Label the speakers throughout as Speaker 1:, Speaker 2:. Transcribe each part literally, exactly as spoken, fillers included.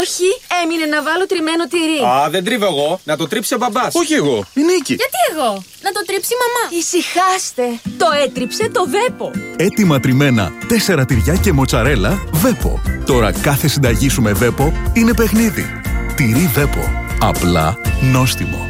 Speaker 1: Όχι, έμεινε να βάλω τριμμένο τυρί.
Speaker 2: Α, δεν τρίβω εγώ. Να το τρίψει ο μπαμπάς.
Speaker 3: Όχι εγώ, η Νίκη.
Speaker 1: Γιατί εγώ? Να το τρίψει η μαμά. Ησυχάστε. Το έτριψε το Βέπο.
Speaker 4: Έτοιμα τριμμένα, τέσσερα τυριά και μοτσαρέλα, Βέπο. Τώρα κάθε συνταγή σου με Βέπο είναι παιχνίδι. Τυρί Βέπο. Απλά νόστιμο.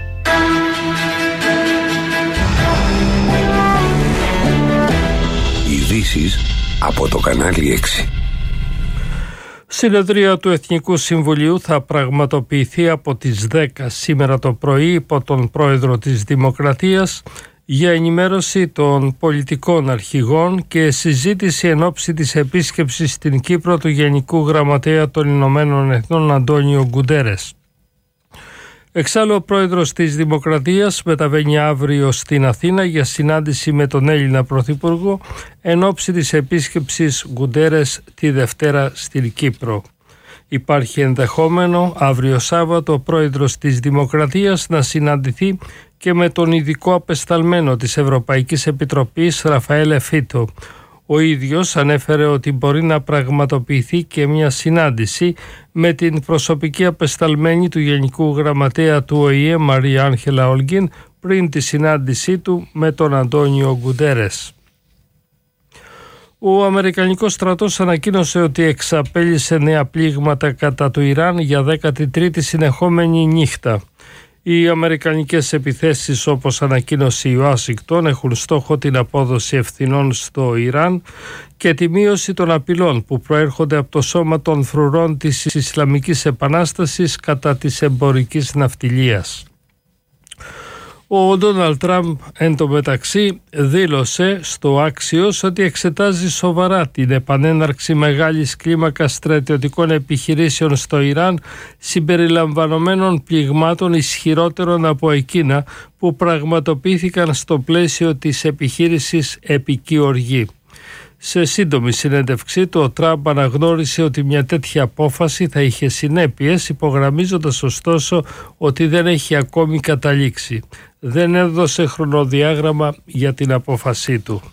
Speaker 5: Ειδήσεις από το κανάλι έξι.
Speaker 6: Συνεδρία του Εθνικού Συμβουλίου θα πραγματοποιηθεί από τις δέκα σήμερα το πρωί υπό τον πρόεδρο της Δημοκρατίας για ενημέρωση των πολιτικών αρχηγών και συζήτηση εν ώψη της επίσκεψης στην Κύπρο του Γενικού Γραμματέα των Ηνωμένων Εθνών Αντώνιο Γκουντέρες. Εξάλλου, ο πρόεδρος της Δημοκρατίας μεταβαίνει αύριο στην Αθήνα για συνάντηση με τον Έλληνα Πρωθυπουργό εν ώψη της επίσκεψης Γκουντέρες τη Δευτέρα στην Κύπρο. Υπάρχει ενδεχόμενο αύριο Σάββατο ο πρόεδρος της Δημοκρατίας να συναντηθεί και με τον ειδικό απεσταλμένο της Ευρωπαϊκής Επιτροπής Ραφαέλ Φίτο. Ο ίδιος ανέφερε ότι μπορεί να πραγματοποιηθεί και μια συνάντηση με την προσωπική απεσταλμένη του Γενικού Γραμματέα του Ο Η Ε Μαρία Άγχελα Όλγιν πριν τη συνάντησή του με τον Αντώνιο Γκουντέρες. Ο Αμερικανικός στρατός ανακοίνωσε ότι εξαπέλυσε νέα πλήγματα κατά του Ιράν για δέκατη τρίτη συνεχόμενη νύχτα. Οι αμερικανικές επιθέσεις, όπως ανακοίνωσε η Ουάσιγκτον, έχουν στόχο την απόδοση ευθυνών στο Ιράν και τη μείωση των απειλών που προέρχονται από το σώμα των φρουρών της Ισλαμικής Επανάστασης κατά της εμπορικής ναυτιλίας. Ο Ντόναλντ Τραμπ εν τω μεταξύ δήλωσε στο Axios ότι εξετάζει σοβαρά την επανέναρξη μεγάλης κλίμακας στρατιωτικών επιχειρήσεων στο Ιράν συμπεριλαμβανομένων πληγμάτων ισχυρότερων από εκείνα που πραγματοποιήθηκαν στο πλαίσιο της επιχείρησης Επική Οργή. Σε σύντομη συνέντευξή του, ο Τραμπ αναγνώρισε ότι μια τέτοια απόφαση θα είχε συνέπειες, υπογραμμίζοντας ωστόσο ότι δεν έχει ακόμη καταλήξει. Δεν έδωσε χρονοδιάγραμμα για την απόφασή του.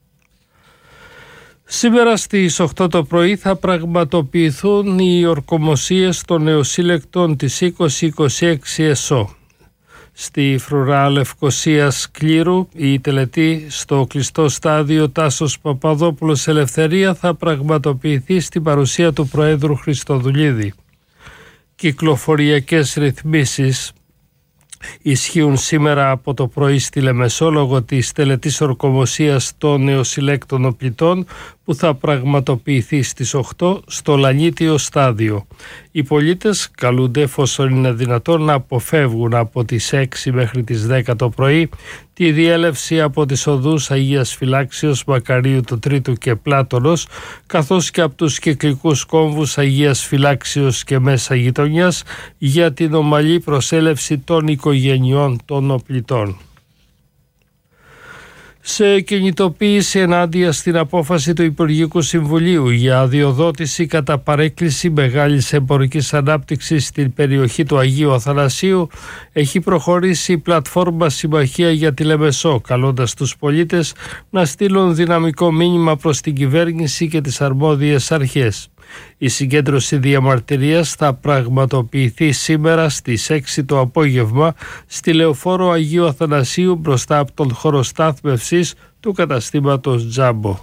Speaker 6: Σήμερα στις οκτώ το πρωί θα πραγματοποιηθούν οι ορκομοσίες των νεοσύλλεκτων της είκοσι είκοσι έξι ΕΣΟ. Στη φρουρά Λευκωσίας Κλήρου, η τελετή στο κλειστό στάδιο Τάσος Παπαδόπουλος Ελευθερία θα πραγματοποιηθεί στην παρουσία του Προέδρου Χριστοδουλίδη. Κυκλοφοριακές ρυθμίσεις ισχύουν σήμερα από το πρωί στη Λεμεσό λόγω της τελετής ορκομοσίας των νεοσυλλέκτων οπλιτών που θα πραγματοποιηθεί στις οκτώ στο Λανίτιο στάδιο. Οι πολίτες καλούνται εφόσον είναι δυνατόν να αποφεύγουν από τις έξι μέχρι τις δέκα το πρωί τη διέλευση από τις οδούς Αγίας Φυλάξεως, Μακαρίου του Τρίτου και Πλάτωνος καθώς και από τους κυκλικούς κόμβους Αγίας Φυλάξεως και Μέσα Γειτονιάς για την ομαλή προσέλευση των οικογενειών των οπλιτών. Σε κινητοποίηση ενάντια στην απόφαση του Υπουργικού Συμβουλίου για αδειοδότηση κατά παρέκκληση μεγάλης εμπορικής ανάπτυξης στην περιοχή του Αγίου Αθανασίου έχει προχωρήσει η πλατφόρμα Συμμαχία για τη Λεμεσό, καλώντας τους πολίτες να στείλουν δυναμικό μήνυμα προς την κυβέρνηση και τις αρμόδιες αρχές. Η συγκέντρωση διαμαρτυρίας θα πραγματοποιηθεί σήμερα στις έξι το απόγευμα στη Λεωφόρο Αγίου Αθανασίου μπροστά από τον χώρο στάθμευσης του καταστήματος Τζάμπο.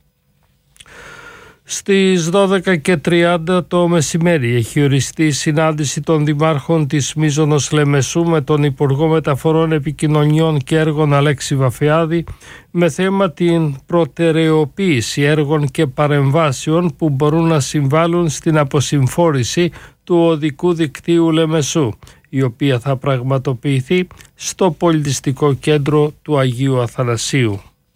Speaker 6: Στις δώδεκα και τριάντα το μεσημέρι έχει οριστεί η συνάντηση των δημάρχων της Μίζωνος Λεμεσού με τον Υπουργό Μεταφορών, Επικοινωνιών και Έργων Αλέξη Βαφιάδη με θέμα την προτεραιοποίηση έργων και παρεμβάσεων που μπορούν να συμβάλλουν στην αποσυμφόρηση του οδικού δικτύου Λεμεσού, η οποία θα πραγματοποιηθεί στο πολιτιστικό κέντρο του Αγίου Αθανασίου.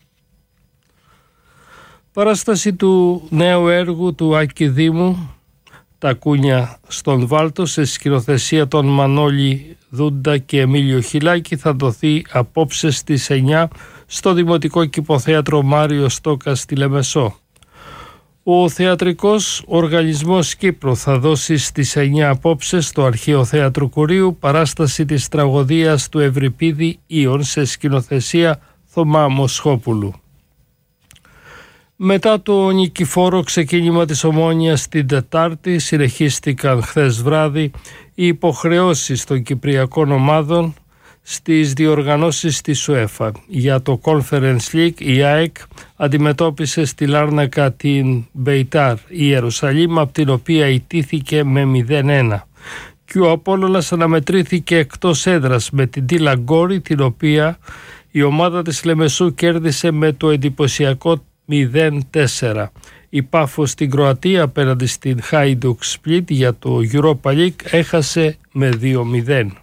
Speaker 6: Παράσταση του νέου έργου του Άκη Δήμου, «Τα κούνια στον Βάλτο», σε σκηνοθεσία των Μανώλη Δούντα και Εμίλιο Χιλάκη, θα δοθεί απόψε στις εννιά στο Δημοτικό Κηποθέατρο Μάριο Στόκα στη Λεμεσό. Ο Θεατρικός Οργανισμός Κύπρου θα δώσει στις εννιά απόψε στο Αρχαίο Θέατρο Κουρίου παράσταση της τραγωδίας του Ευρυπίδη Ήων σε σκηνοθεσία Θωμά Μοσχόπουλου. Μετά το νικηφόρο ξεκίνημα της Ομόνοιας την Τετάρτη, συνεχίστηκαν χθες βράδυ οι υποχρεώσεις των κυπριακών ομάδων στις διοργανώσεις της UEFA. Για το Conference League η ΑΕΚ αντιμετώπισε στη Λάρνακα την Μπεϊτάρ Ιερουσαλήμ, από την οποία ιτήθηκε με μηδέν ένα. Και ο Απόλλωνας αναμετρήθηκε εκτός έδρας με την Τίλα Γκόρη, την οποία η ομάδα της Λεμεσού κέρδισε με το εντυπωσιακό μηδέν τέσσερα. Η Πάφος στην Κροατία απέναντι στην Hajduk Split για το Europa League έχασε με δύο μηδέν.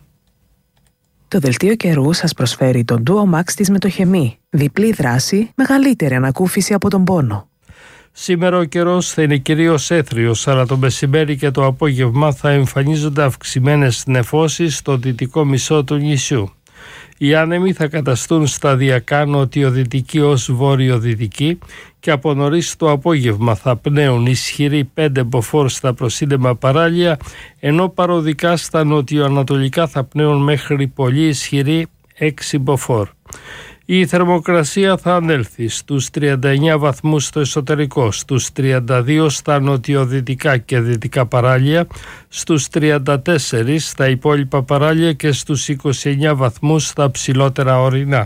Speaker 3: Το δελτίο καιρού σας προσφέρει τον Duo Max της Μετοχεμή. Διπλή δράση, μεγαλύτερη ανακούφιση από τον πόνο.
Speaker 6: Σήμερα ο καιρός θα είναι κυρίως έθριος, αλλά το μεσημέρι και το απόγευμα θα εμφανίζονται αυξημένες νεφώσεις στο δυτικό μισό του νησιού. Οι άνεμοι θα καταστούν σταδιακά νοτιοδυτικοί ως βορειοδυτικοί και από νωρίς το απόγευμα θα πνέουν ισχυροί πέντε μποφόρ στα προσύνδεμα παράλια, ενώ παροδικά στα νοτιοανατολικά θα πνέουν μέχρι πολύ ισχυροί έξι μποφόρ. Η θερμοκρασία θα ανέλθει στους τριάντα εννέα βαθμούς στο εσωτερικό, στους τριάντα δύο στα νοτιοδυτικά και δυτικά παράλια, στους τριάντα τέσσερα στα υπόλοιπα παράλια και στους είκοσι εννέα βαθμούς στα ψηλότερα ορεινά.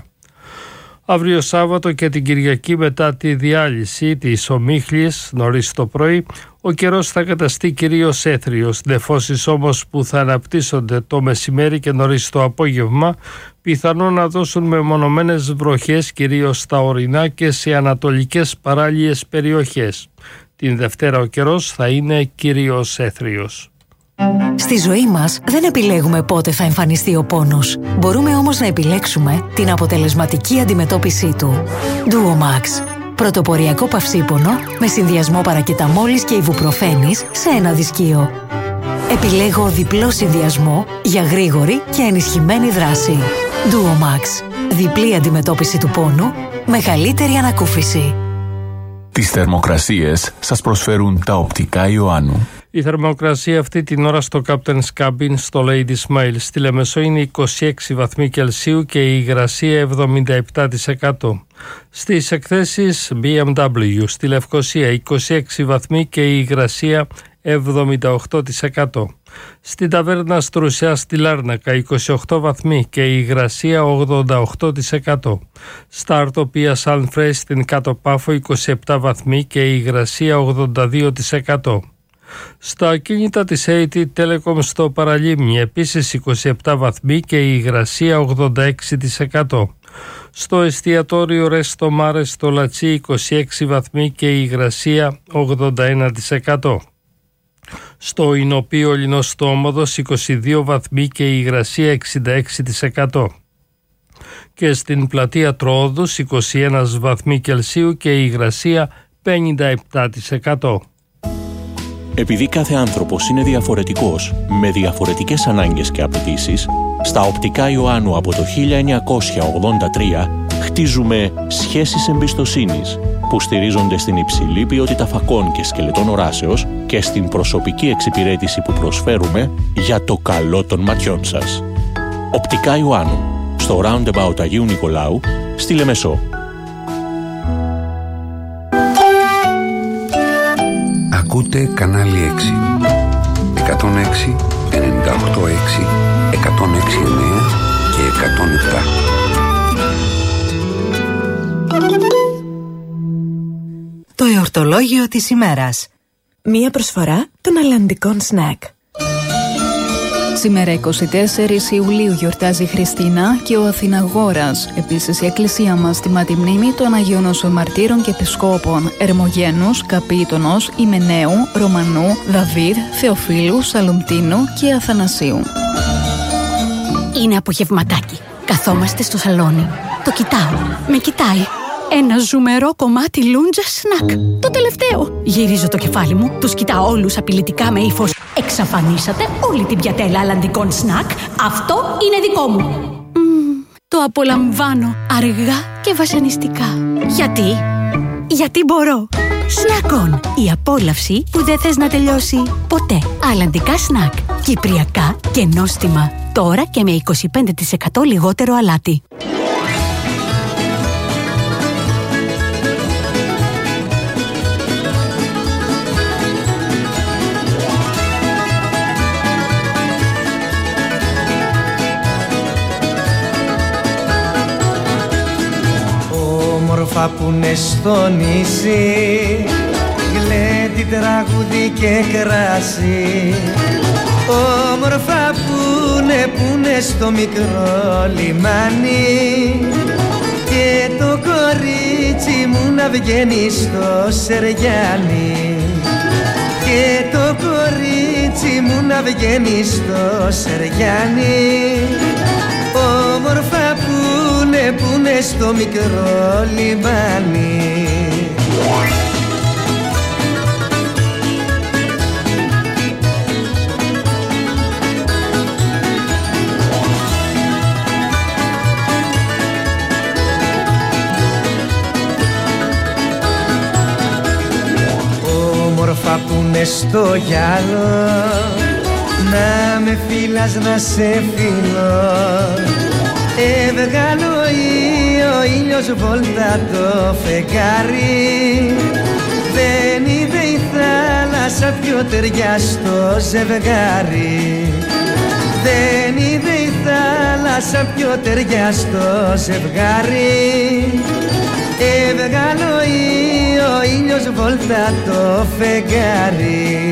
Speaker 6: Αύριο Σάββατο και την Κυριακή, μετά τη διάλυση της ομίχλης νωρίς το πρωί, ο καιρός θα καταστεί κυρίως έθριος. Νεφώσεις όμως που θα αναπτύσσονται το μεσημέρι και νωρίς το απόγευμα πιθανόν να δώσουν μεμονωμένες βροχές κυρίως στα ορεινά και σε ανατολικές παράλιες περιοχές. Την Δευτέρα ο καιρός θα είναι κυρίως έθριος.
Speaker 7: Στη ζωή μας δεν επιλέγουμε πότε θα εμφανιστεί ο πόνος. Μπορούμε όμως να επιλέξουμε την αποτελεσματική αντιμετώπιση του. Duo Max. Πρωτοποριακό παυσίπονο με συνδυασμό παρακεταμόλης και ιβουπροφένης σε ένα δισκείο. Επιλέγω διπλό συνδυασμό για γρήγορη και ενισχυμένη δράση. Duo Max. Διπλή αντιμετώπιση του πόνου, μεγαλύτερη ανακούφιση.
Speaker 4: Τις θερμοκρασίες σας προσφέρουν τα οπτικά Ιωάννου.
Speaker 6: Η θερμοκρασία αυτή την ώρα στο Captain's Cabin στο Lady Smile στη Λεμεσό είναι είκοσι έξι βαθμοί Κελσίου και η υγρασία εβδομήντα επτά τοις εκατό. Στις εκθέσεις μπι εμ ντάμπλιου στη Λευκοσία είκοσι έξι βαθμοί και η υγρασία εβδομήντα οκτώ τοις εκατό. Στην ταβέρνα Στρουσιά στη Λάρνακα είκοσι οκτώ βαθμοί και η υγρασία ογδόντα οκτώ τοις εκατό. Στα Αρτοπία Σανφρέ στην Κάτω Πάφο είκοσι επτά βαθμοί και η υγρασία ογδόντα δύο τοις εκατό. Στα ακίνητα της έι τι Telecom στο Παραλίμνη επίσης είκοσι επτά βαθμοί και η υγρασία ογδόντα έξι τοις εκατό. Στο εστιατόριο Ρέστο Μάρε στο Λατσί είκοσι έξι βαθμοί και η υγρασία ογδόντα ένα τοις εκατό. Στο Ινοπείο Λινοστόμοδος είκοσι δύο βαθμοί και η υγρασία εξήντα έξι τοις εκατό. Και στην πλατεία Τροόδους είκοσι ένα βαθμοί Κελσίου και η υγρασία πενήντα επτά τοις εκατό.
Speaker 8: Επειδή κάθε άνθρωπος είναι διαφορετικός, με διαφορετικές ανάγκες και απαιτήσεις, στα οπτικά Ιωάννου από το χίλια εννιακόσια ογδόντα τρία χτίζουμε σχέσεις εμπιστοσύνης που στηρίζονται στην υψηλή ποιότητα φακών και σκελετών οράσεως και στην προσωπική εξυπηρέτηση που προσφέρουμε για το καλό των ματιών σας. Οπτικά Ιωάννου, στο Roundabout Αγίου Νικολάου, στη Λεμεσό.
Speaker 5: Ακούτε κανάλι έξι. εκατόν έξι, ενενήντα οκτώ έξι, εκατόν έξι εννέα και εκατόν επτά.
Speaker 7: Το εορτολόγιο της ημέρας.
Speaker 3: Μία προσφορά των αλλαντικών σνακ.
Speaker 9: Σήμερα εικοστή τέταρτη Ιουλίου γιορτάζει η Χριστίνα και ο Αθηναγόρας. Επίσης η εκκλησία μας τιμά τη μνήμη των Αγίων Όσων Μαρτύρων και Επισκόπων Ερμογένους, Καπίτονος, Ιμεναίου, Ρωμανού, Δαβίδ, Θεοφίλου, Σαλουμτίνου και Αθανασίου.
Speaker 1: Είναι απογευματάκι. Καθόμαστε στο σαλόνι. Το κοιτάω. Με κοιτάει. Ένα ζουμερό κομμάτι λούντζα σνακ. Το τελευταίο. Γυρίζω το κεφάλι μου, τους κοιτάω όλους απειλητικά με ύφος. Εξαφανίσατε όλη την πιατέλα αλλαντικών σνακ. Αυτό είναι δικό μου. Mm, το απολαμβάνω αργά και βασανιστικά. Γιατί? Γιατί μπορώ. Σνακών. Η απόλαυση που δεν θες να τελειώσει ποτέ. Αλλαντικά σνακ. Κυπριακά και νόστιμα. Τώρα και με είκοσι πέντε τοις εκατό λιγότερο αλάτι.
Speaker 10: Όμορφα που είναι στο νησί, γλέντι, τραγούδι και κράσι. Όμορφα πούνε, πούνε στο μικρό λιμάνι, και το κορίτσι μου να βγαίνει στο Σεργιάνι, και το κορίτσι μου να βγαίνει στο Σεργιάνι. Όμορφα πούνε, πούνε στο μικρό λιμάνι. Όμορφα πούνε στο γυαλό, να με φύλας να σε φύλω. Έβγαλε ο ήλιος βόλτα το φεγγάρι, δεν είδε η θάλασσα πιο ταιριαστό ζευγάρι. Δεν είδε η θάλασσα πιο ταιριαστό ζευγάρι. Έβγαλε ο ήλιος βόλτα το φεγγάρι.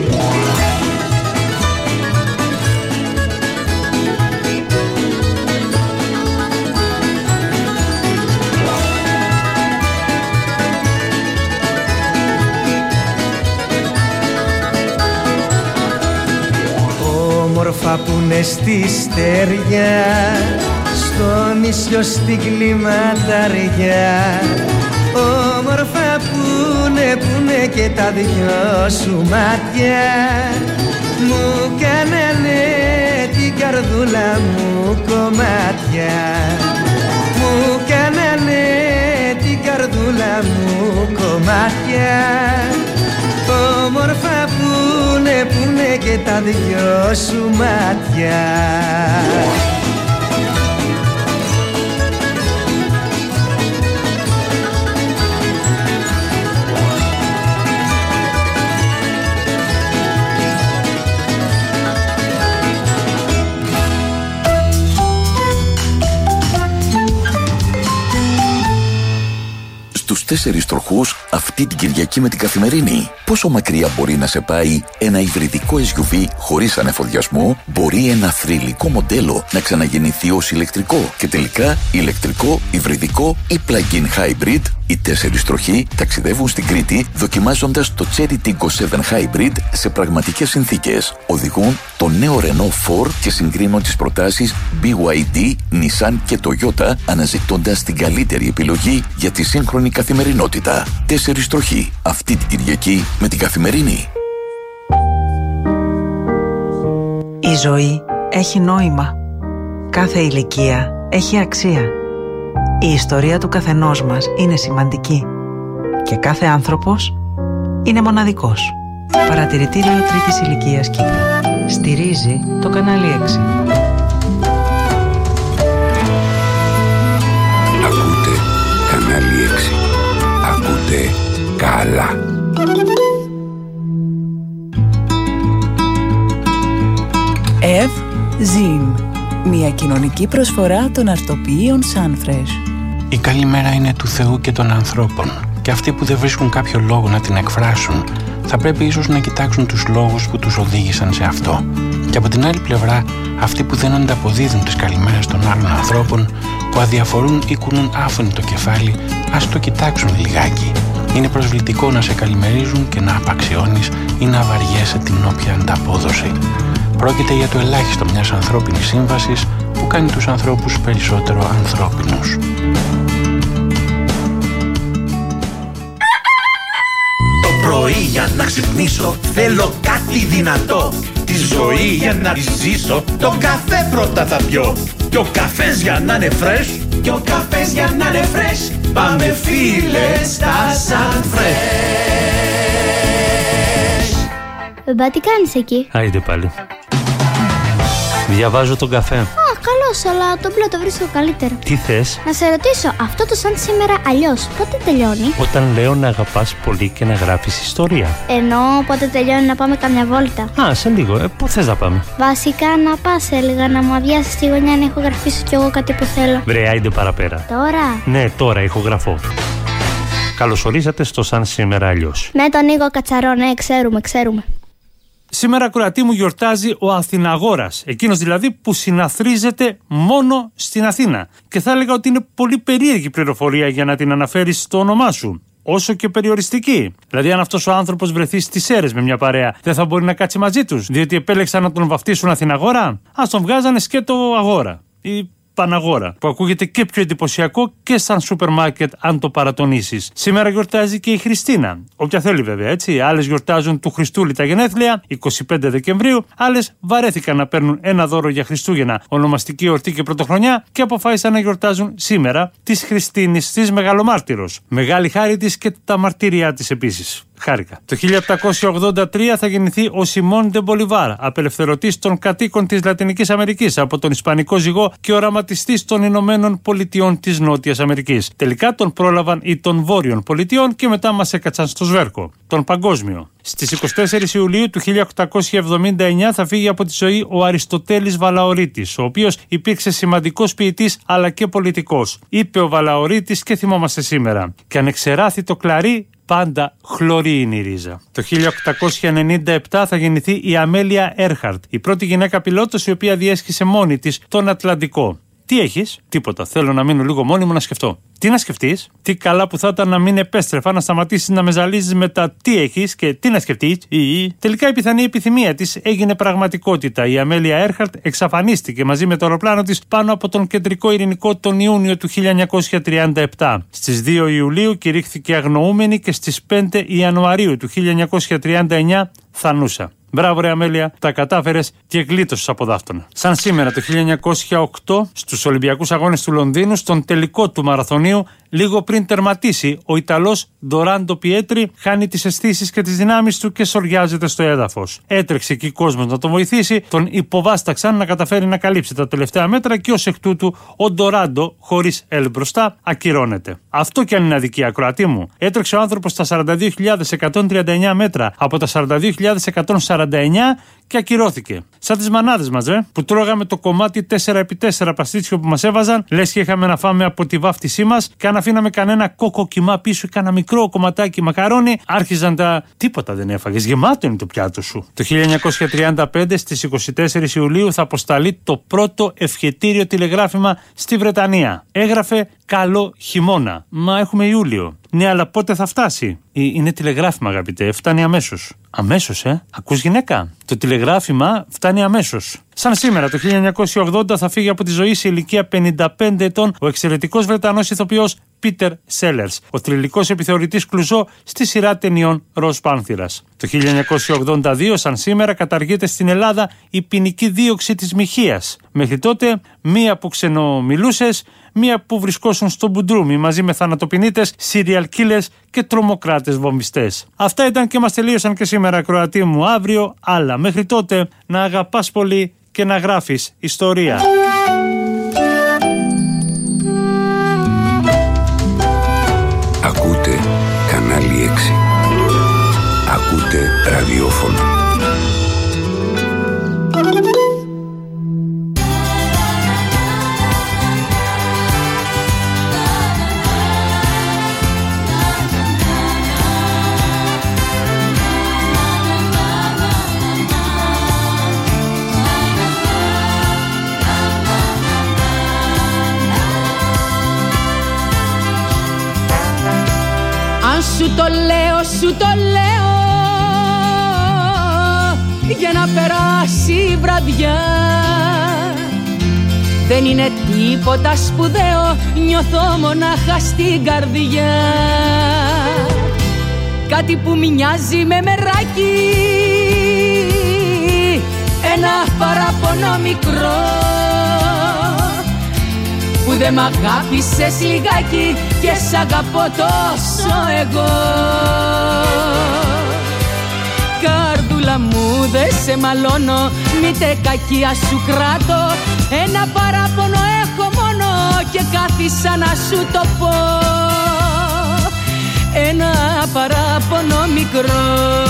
Speaker 10: Όμορφα πούνε στη στεριά, στο νησιό στην κλιματαριά. Όμορφα πούνε, πούνε και τα δυο σου μάτια, μου κάνανε την καρδούλα μου κομμάτια. Μου κάνανε την καρδούλα μου κομμάτια. Όμορφα πούνε, πούνε και τα δυο σου μάτια.
Speaker 11: Στους τέσσερις τροχούς αυτή την Κυριακή με την Καθημερινή. Πόσο μακριά μπορεί να σε πάει ένα υβριδικό ες γιου βι χωρίς ανεφοδιασμό? Μπορεί ένα θρυλικό μοντέλο να ξαναγεννηθεί ως ηλεκτρικό? Και τελικά ηλεκτρικό, υβριδικό ή plug-in hybrid? Οι τέσσερις τροχοί ταξιδεύουν στην Κρήτη δοκιμάζοντας το Chery Tiggo επτά Hybrid σε πραγματικές συνθήκες. Οδηγούν το νέο Renault φορ και συγκρίνουν τις προτάσεις μπι γουάι ντι, Nissan και Toyota, αναζητώντας την καλύτερη επιλογή για τη σύγχρονη καθημερινότητα. Τέσσερις τροχοί αυτή την Κυριακή με την Καθημερινή.
Speaker 12: Η ζωή έχει νόημα. Κάθε ηλικία έχει αξία. Η ιστορία του καθενός μας είναι σημαντική και κάθε άνθρωπος είναι μοναδικός. Παρατηρητήριο τρίτης ηλικίας Κύπρου. Στηρίζει το κανάλι έξι.
Speaker 5: Ακούτε κανάλι έξι. Ακούτε καλά.
Speaker 13: Ευ Ζιν. Μια κοινωνική προσφορά των αρτοποιείων Sunfresh.
Speaker 14: Η καλημέρα είναι του Θεού και των ανθρώπων, και αυτοί που δεν βρίσκουν κάποιο λόγο να την εκφράσουν θα πρέπει ίσως να κοιτάξουν τους λόγους που τους οδήγησαν σε αυτό. Και από την άλλη πλευρά, αυτοί που δεν ανταποδίδουν τις καλημέρες των άλλων ανθρώπων, που αδιαφορούν ή κουνούν άφωνοι το κεφάλι, ας το κοιτάξουν λιγάκι. Είναι προσβλητικό να σε καλημερίζουν και να απαξιώνεις ή να βαριέσαι την όποια ανταπόδοση. Πρόκειται για το ελάχιστο μιας ανθρώπινης σύμβασης που κάνει τους ανθρώπους περισσότερο ανθρώπινους.
Speaker 15: Το πρωί για να ξυπνήσω θέλω κάτι δυνατό. Τη ζωή για να τη ζήσω τον καφέ πρώτα θα πιω. Και ο καφές για να είναι φρες, και ο καφές για να είναι φρες, πάμε φίλε στα Sunfresh.
Speaker 16: Μπαμπά, τι κάνεις εκεί?
Speaker 17: Άιντε πάλι. Διαβάζω τον καφέ.
Speaker 16: Αχ, καλός, αλλά το μπλε το βρίσκω καλύτερο.
Speaker 17: Τι θες?
Speaker 16: Να σε ρωτήσω, αυτό το σαν σήμερα αλλιώς, πότε τελειώνει?
Speaker 17: Όταν λέω να αγαπάς πολύ και να γράφεις ιστορία.
Speaker 16: Εννοώ πότε τελειώνει να πάμε καμιά βόλτα.
Speaker 17: Α, σε λίγο. Ε, πού θες να πάμε?
Speaker 16: Βασικά να πας, έλεγα, να μου αδειάσεις τη γωνιά να ηχογραφήσω κι εγώ κάτι που θέλω.
Speaker 17: Βρε, άιντε παραπέρα.
Speaker 16: Τώρα?
Speaker 17: Ναι, τώρα ηχογραφώ. Καλωσορίσατε στο Σαν σήμερα αλλιώς.
Speaker 16: Με τον Νίκο Κατσαρό, ναι, ξέρουμε, ξέρουμε.
Speaker 6: Σήμερα, ακροατή μου, γιορτάζει ο Αθηναγόρας, εκείνος δηλαδή που συναθρίζεται μόνο στην Αθήνα. Και θα έλεγα ότι είναι πολύ περίεργη πληροφορία για να την αναφέρεις στο όνομά σου. Όσο και περιοριστική. Δηλαδή, αν αυτός ο άνθρωπος βρεθεί στις Σέρρες με μια παρέα, δεν θα μπορεί να κάτσει μαζί τους, διότι επέλεξαν να τον βαφτίσουν Αθηναγόρα. Ας τον βγάζανε σκέτο Αγόρα ή Παναγόρα, που ακούγεται και πιο εντυπωσιακό και σαν σούπερ μάρκετ, αν το παρατονίσεις. Σήμερα γιορτάζει και η Χριστίνα. Όποια θέλει, βέβαια, έτσι. Άλλες γιορτάζουν του Χριστούλη τα γενέθλια, εικοστή πέμπτη Δεκεμβρίου. Άλλες βαρέθηκαν να παίρνουν ένα δώρο για Χριστούγεννα, ονομαστική εορτή και πρωτοχρονιά, και αποφάσισαν να γιορτάζουν σήμερα της Χριστίνης, της Μεγαλομάρτυρος. Μεγάλη χάρη της και τα μαρτύρια της επίσης. Χάρηκα. Το χίλια επτακόσια ογδόντα τρία θα γεννηθεί ο Σιμών ντε Μπολιβάρ, απελευθερωτής των κατοίκων της Λατινικής Αμερικής από τον Ισπανικό ζυγό και οραματιστής των Ηνωμένων Πολιτειών της Νότιας Αμερικής. Τελικά τον πρόλαβαν οι των Βόρειων Πολιτειών και μετά μας έκατσαν στο σβέρκο, τον παγκόσμιο. Στις εικοστή τέταρτη Ιουλίου του χίλια οκτακόσια εβδομήντα εννιά θα φύγει από τη ζωή ο Αριστοτέλης Βαλαωρίτης, ο οποίος υπήρξε σημαντικός ποιητής αλλά και πολιτικός. Είπε ο Βαλαωρίτης και θυμόμαστε σήμερα: «Και αν εξεράθη το κλαρί, πάντα χλωρή είναι η ρίζα». Το χίλια οκτακόσια ενενήντα επτά θα γεννηθεί η Αμέλια Έρχαρτ, η πρώτη γυναίκα πιλότος η οποία διέσχισε μόνη της τον Ατλαντικό. Τι έχεις? Τίποτα. Θέλω να μείνω λίγο μόνη μου να σκεφτώ. Τι να σκεφτείς? Τι καλά που θα ήταν να μην επέστρεφα, να σταματήσεις να με ζαλίζεις με τα τι έχεις και τι να σκεφτείς. Ή... Τελικά η πιθανή επιθυμία της έγινε πραγματικότητα. Η Αμέλια Έρχαρτ εξαφανίστηκε μαζί με το αεροπλάνο της πάνω από τον κεντρικό ειρηνικό τον Ιούνιο του χίλια εννιακόσια τριάντα επτά. Στις δύο Ιουλίου κηρύχθηκε αγνοούμενη και στις πέντε Ιανουαρίου του χίλια εννιακόσια τριάντα εννιά θανούσα. Μπράβο, ρε Αμέλια, τα κατάφερες και γλίτωσες από δάφτωνα. Σαν σήμερα το χίλια εννιακόσια οκτώ, στους Ολυμπιακούς Αγώνες του Λονδίνου, στον τελικό του μαραθωνίου, λίγο πριν τερματίσει, ο Ιταλός Ντοράντο Πιέτρι χάνει τις αισθήσεις και τις δυνάμεις του και σοριάζεται στο έδαφος. Έτρεξε εκεί κόσμος να τον βοηθήσει, τον υποβάσταξαν να καταφέρει να καλύψει τα τελευταία μέτρα και ως εκ τούτου ο Ντοράντο, χωρίς ελ μπροστά, ακυρώνεται. Αυτό κι αν είναι αδικία, ακροατή μου. Έτρεξε ο άνθρωπος στα σαράντα δύο χιλιάδες εκατόν τριάντα εννιά μέτρα από τα σαράντα δύο χιλιάδες εκατόν σαράντα εννιά και ακυρώθηκε. Σαν τις μανάδες μας, ρε, που τρώγαμε το κομμάτι τέσσερα επί τέσσερα παστίτσιο που μας έβαζαν, λες και είχαμε να φάμε από τη βάφτισή μας, και αν αφήναμε κανένα κόκο κιμά πίσω ή κανένα μικρό κομματάκι μακαρόνι, άρχιζαν τα. Τίποτα δεν έφαγες, γεμάτο είναι το πιάτο σου. Το χίλια εννιακόσια τριάντα πέντε, στις εικοστή τέταρτη Ιουλίου, θα αποσταλεί το πρώτο ευχετήριο τηλεγράφημα στη Βρετανία. Έγραφε «Καλό χειμώνα». Μα έχουμε Ιούλιο. Ναι, αλλά πότε θα φτάσει? Είναι τηλεγράφημα, αγαπητέ, φτάνει αμέσως. Αμέσως, ε. Ακούς, γυναίκα? Το τηλεγράφημα φτάνει αμέσως. Σαν σήμερα, το χίλια εννιακόσια ογδόντα, θα φύγει από τη ζωή σε ηλικία πενήντα πέντε ετών ο εξαιρετικός Βρετανός ηθοποιός Πίτερ Σέλερς, ο θρυλικός επιθεωρητής Κλουζό στη σειρά ταινιών Ροζ Πάνθηρας. Το χίλια εννιακόσια ογδόντα δύο, σαν σήμερα, καταργείται στην Ελλάδα η ποινική δίωξη της μοιχείας. Μέχρι τότε, μία που ξενομιλούσες, μία που βρισκόσουν στο μπουντρούμι μαζί με θανατοποινήτες, serial killers και τρομοκράτες βομβιστές. Αυτά ήταν και μας τελείωσαν και σήμερα, ακροατή μου. Αύριο άλλα. Μέχρι τότε, να αγαπάς πολύ και να γράφεις ιστορία.
Speaker 5: Ακούτε κανάλι έξι. Ακούτε ραδιόφωνο.
Speaker 18: Σου το λέω, σου το λέω, για να περάσει η βραδιά. Δεν είναι τίποτα σπουδαίο, νιώθω μονάχα στην καρδιά. Κάτι που μοιάζει με μεράκι, ένα παράπονο μικρό, που δεν μ' αγάπησες λιγάκι και σ' αγαπώ τόσο εγώ. Καρδούλα Καρδούλα μου δε σε μαλώνω, μήτε κακία σου κράτω. Ένα παράπονο έχω μόνο και κάθισα να σου το πω. Ένα παράπονο μικρό.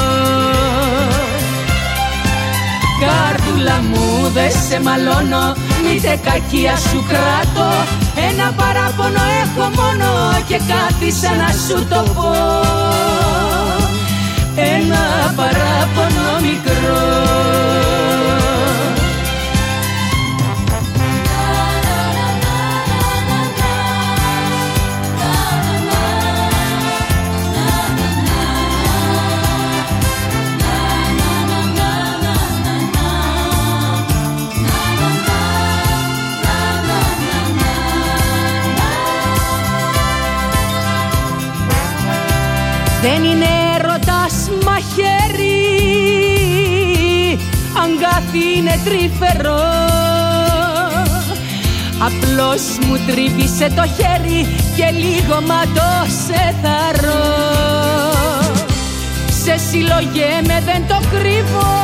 Speaker 18: Καρδούλα μου δε σε μαλώνω, μήτε κακία σου κράτω. Ένα παράπονο έχω μόνο και κάθισα να σου το πω. Ένα παράπονο μικρό. Δεν είναι έρωτας μαχαίρι, αγκάθι είναι τρυφερό. Απλώς μου τρύπησε το χέρι και λίγο μαντώ σε θαρώ. Σε συλλογέμαι δεν το κρύβω,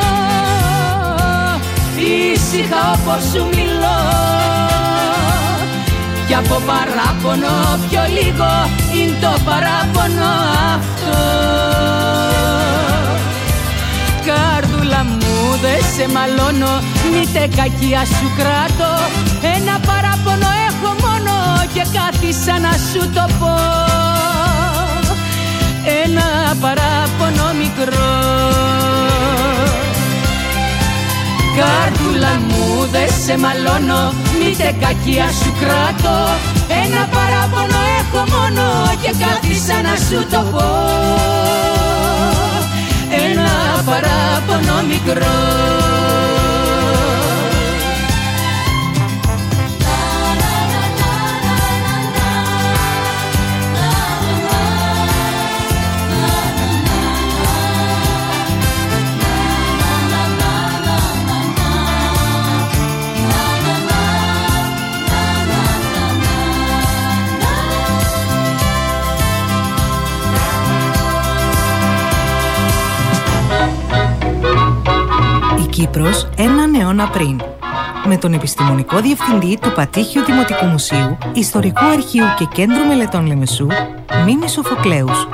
Speaker 18: ήσυχα όπως σου μιλώ. Κι από παράπονο πιο λίγο είναι το παράπονο αυτό. Καρδούλα μου δε σε μαλώνω, μήτε κακία σου κράτω. Ένα παράπονο έχω μόνο και κάθισα να σου το πω. Ένα παράπονο μικρό. Καρδούλα μου δε σε μαλώνω, μήτε κακία σου κράτω. Ένα παράπονο έχω μόνο και κάθισα να σου το πω. Ένα παράπονο μικρό.
Speaker 19: Κύπρος έναν αιώνα πριν. Με τον επιστημονικό διευθυντή του Πατήχιου Δημοτικού Μουσείου, Ιστορικού Αρχείου και Κέντρου Μελετών Λεμεσού, Μίνη Σοφοκλέους.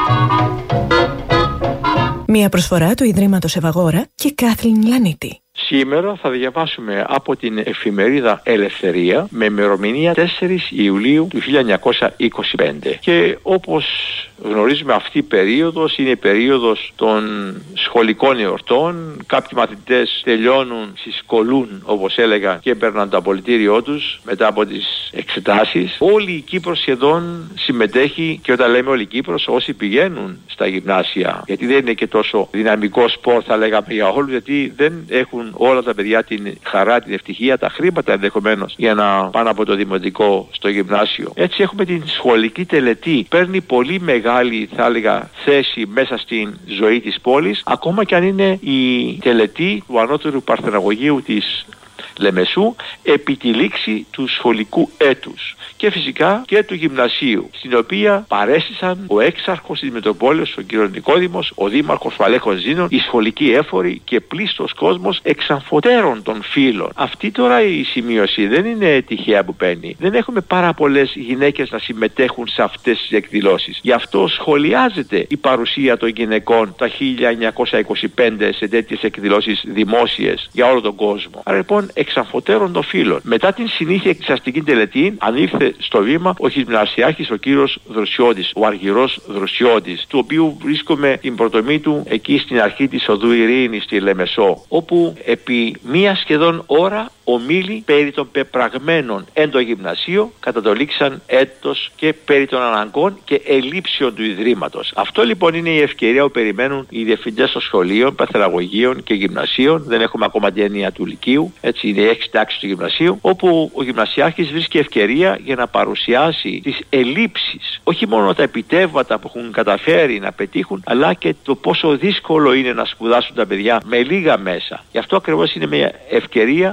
Speaker 19: Μια προσφορά του Ιδρύματος Ευαγόρα και Κάθλιν Λανίτη.
Speaker 20: Σήμερα θα διαβάσουμε από την εφημερίδα Ελευθερία με ημερομηνία τέσσερις Ιουλίου του χίλια εννιακόσια είκοσι πέντε. Και όπως γνωρίζουμε, αυτή η περίοδος είναι η περίοδος των σχολικών εορτών. Κάποιοι μαθητές τελειώνουν, συσκολούν όπως έλεγα και παίρνουν το απολυτήριό τους μετά από τις εξετάσεις. Όλη η Κύπρος σχεδόν συμμετέχει, και όταν λέμε όλη η Κύπρος, όσοι πηγαίνουν στα γυμνάσια, γιατί δεν είναι και τόσο δυναμικό σπορ θα λέγαμε για όλους, γιατί δεν έχουν όλα τα παιδιά την χαρά, την ευτυχία, τα χρήματα ενδεχομένως για να πάνε από το δημοτικό στο γυμνάσιο. Έτσι έχουμε την σχολική τελετή. Παίρνει πολύ μεγάλη, θα έλεγα, θέση μέσα στην ζωή της πόλης, ακόμα και αν είναι η τελετή του ανώτερου παρθεναγωγείου της Λεμεσού επί τη λήξη του σχολικού έτους και φυσικά και του γυμνασίου, στην οποία παρέστησαν ο έξαρχος της Μητροπόλεως, ο κ. Νικόδημος, ο δήμαρχος Βαλέχος Ζήνων, οι σχολικοί έφοροι και πλήστος κόσμος εξαμφωτέρων των φίλων. Αυτή τώρα η σημείωση δεν είναι τυχαία που παίρνει. Δεν έχουμε πάρα πολλές γυναίκες να συμμετέχουν σε αυτές τις εκδηλώσεις. Γι' αυτό σχολιάζεται η παρουσία των γυναικών τα χίλια εννιακόσια είκοσι πέντε σε τέτοιες εκδηλώσεις δημόσιες για όλο τον κόσμο. Άρα λοιπόν εξαμφωτέρων των φίλων. Μετά την συνήθεια εξαστική τελετή, ανήλθε στο βήμα ο γυμνασιάρχης ο κύριος Δροσιώτης, ο Αργυρός Δροσιώτης, του οποίου βρίσκομαι την πρωτομή του εκεί στην αρχή της οδού Ειρήνης στη Λεμεσό, όπου επί μία σχεδόν ώρα ομίλη περί των πεπραγμένων εν το γυμνασίο κατατολίξαν έτος και περί των αναγκών και ελλείψεων του Ιδρύματος. Αυτό λοιπόν είναι η ευκαιρία που περιμένουν οι διευθυντές των σχολείων, παθεραγωγείων και γυμνασίων. Δεν έχουμε ακόμα την έννοια του Λυκείου, έτσι είναι οι έξι τάξεις του γυμνασίου, όπου ο γυμνασιάρχης βρίσκει ευκαιρία για να παρουσιάσει τις ελλείψεις, όχι μόνο τα επιτεύγματα που έχουν καταφέρει να πετύχουν, αλλά και το πόσο δύσκολο είναι να σπουδάσουν τα παιδιά με λίγα μέσα. Γι' αυτό ακριβώς είναι μια ευκαιρία για να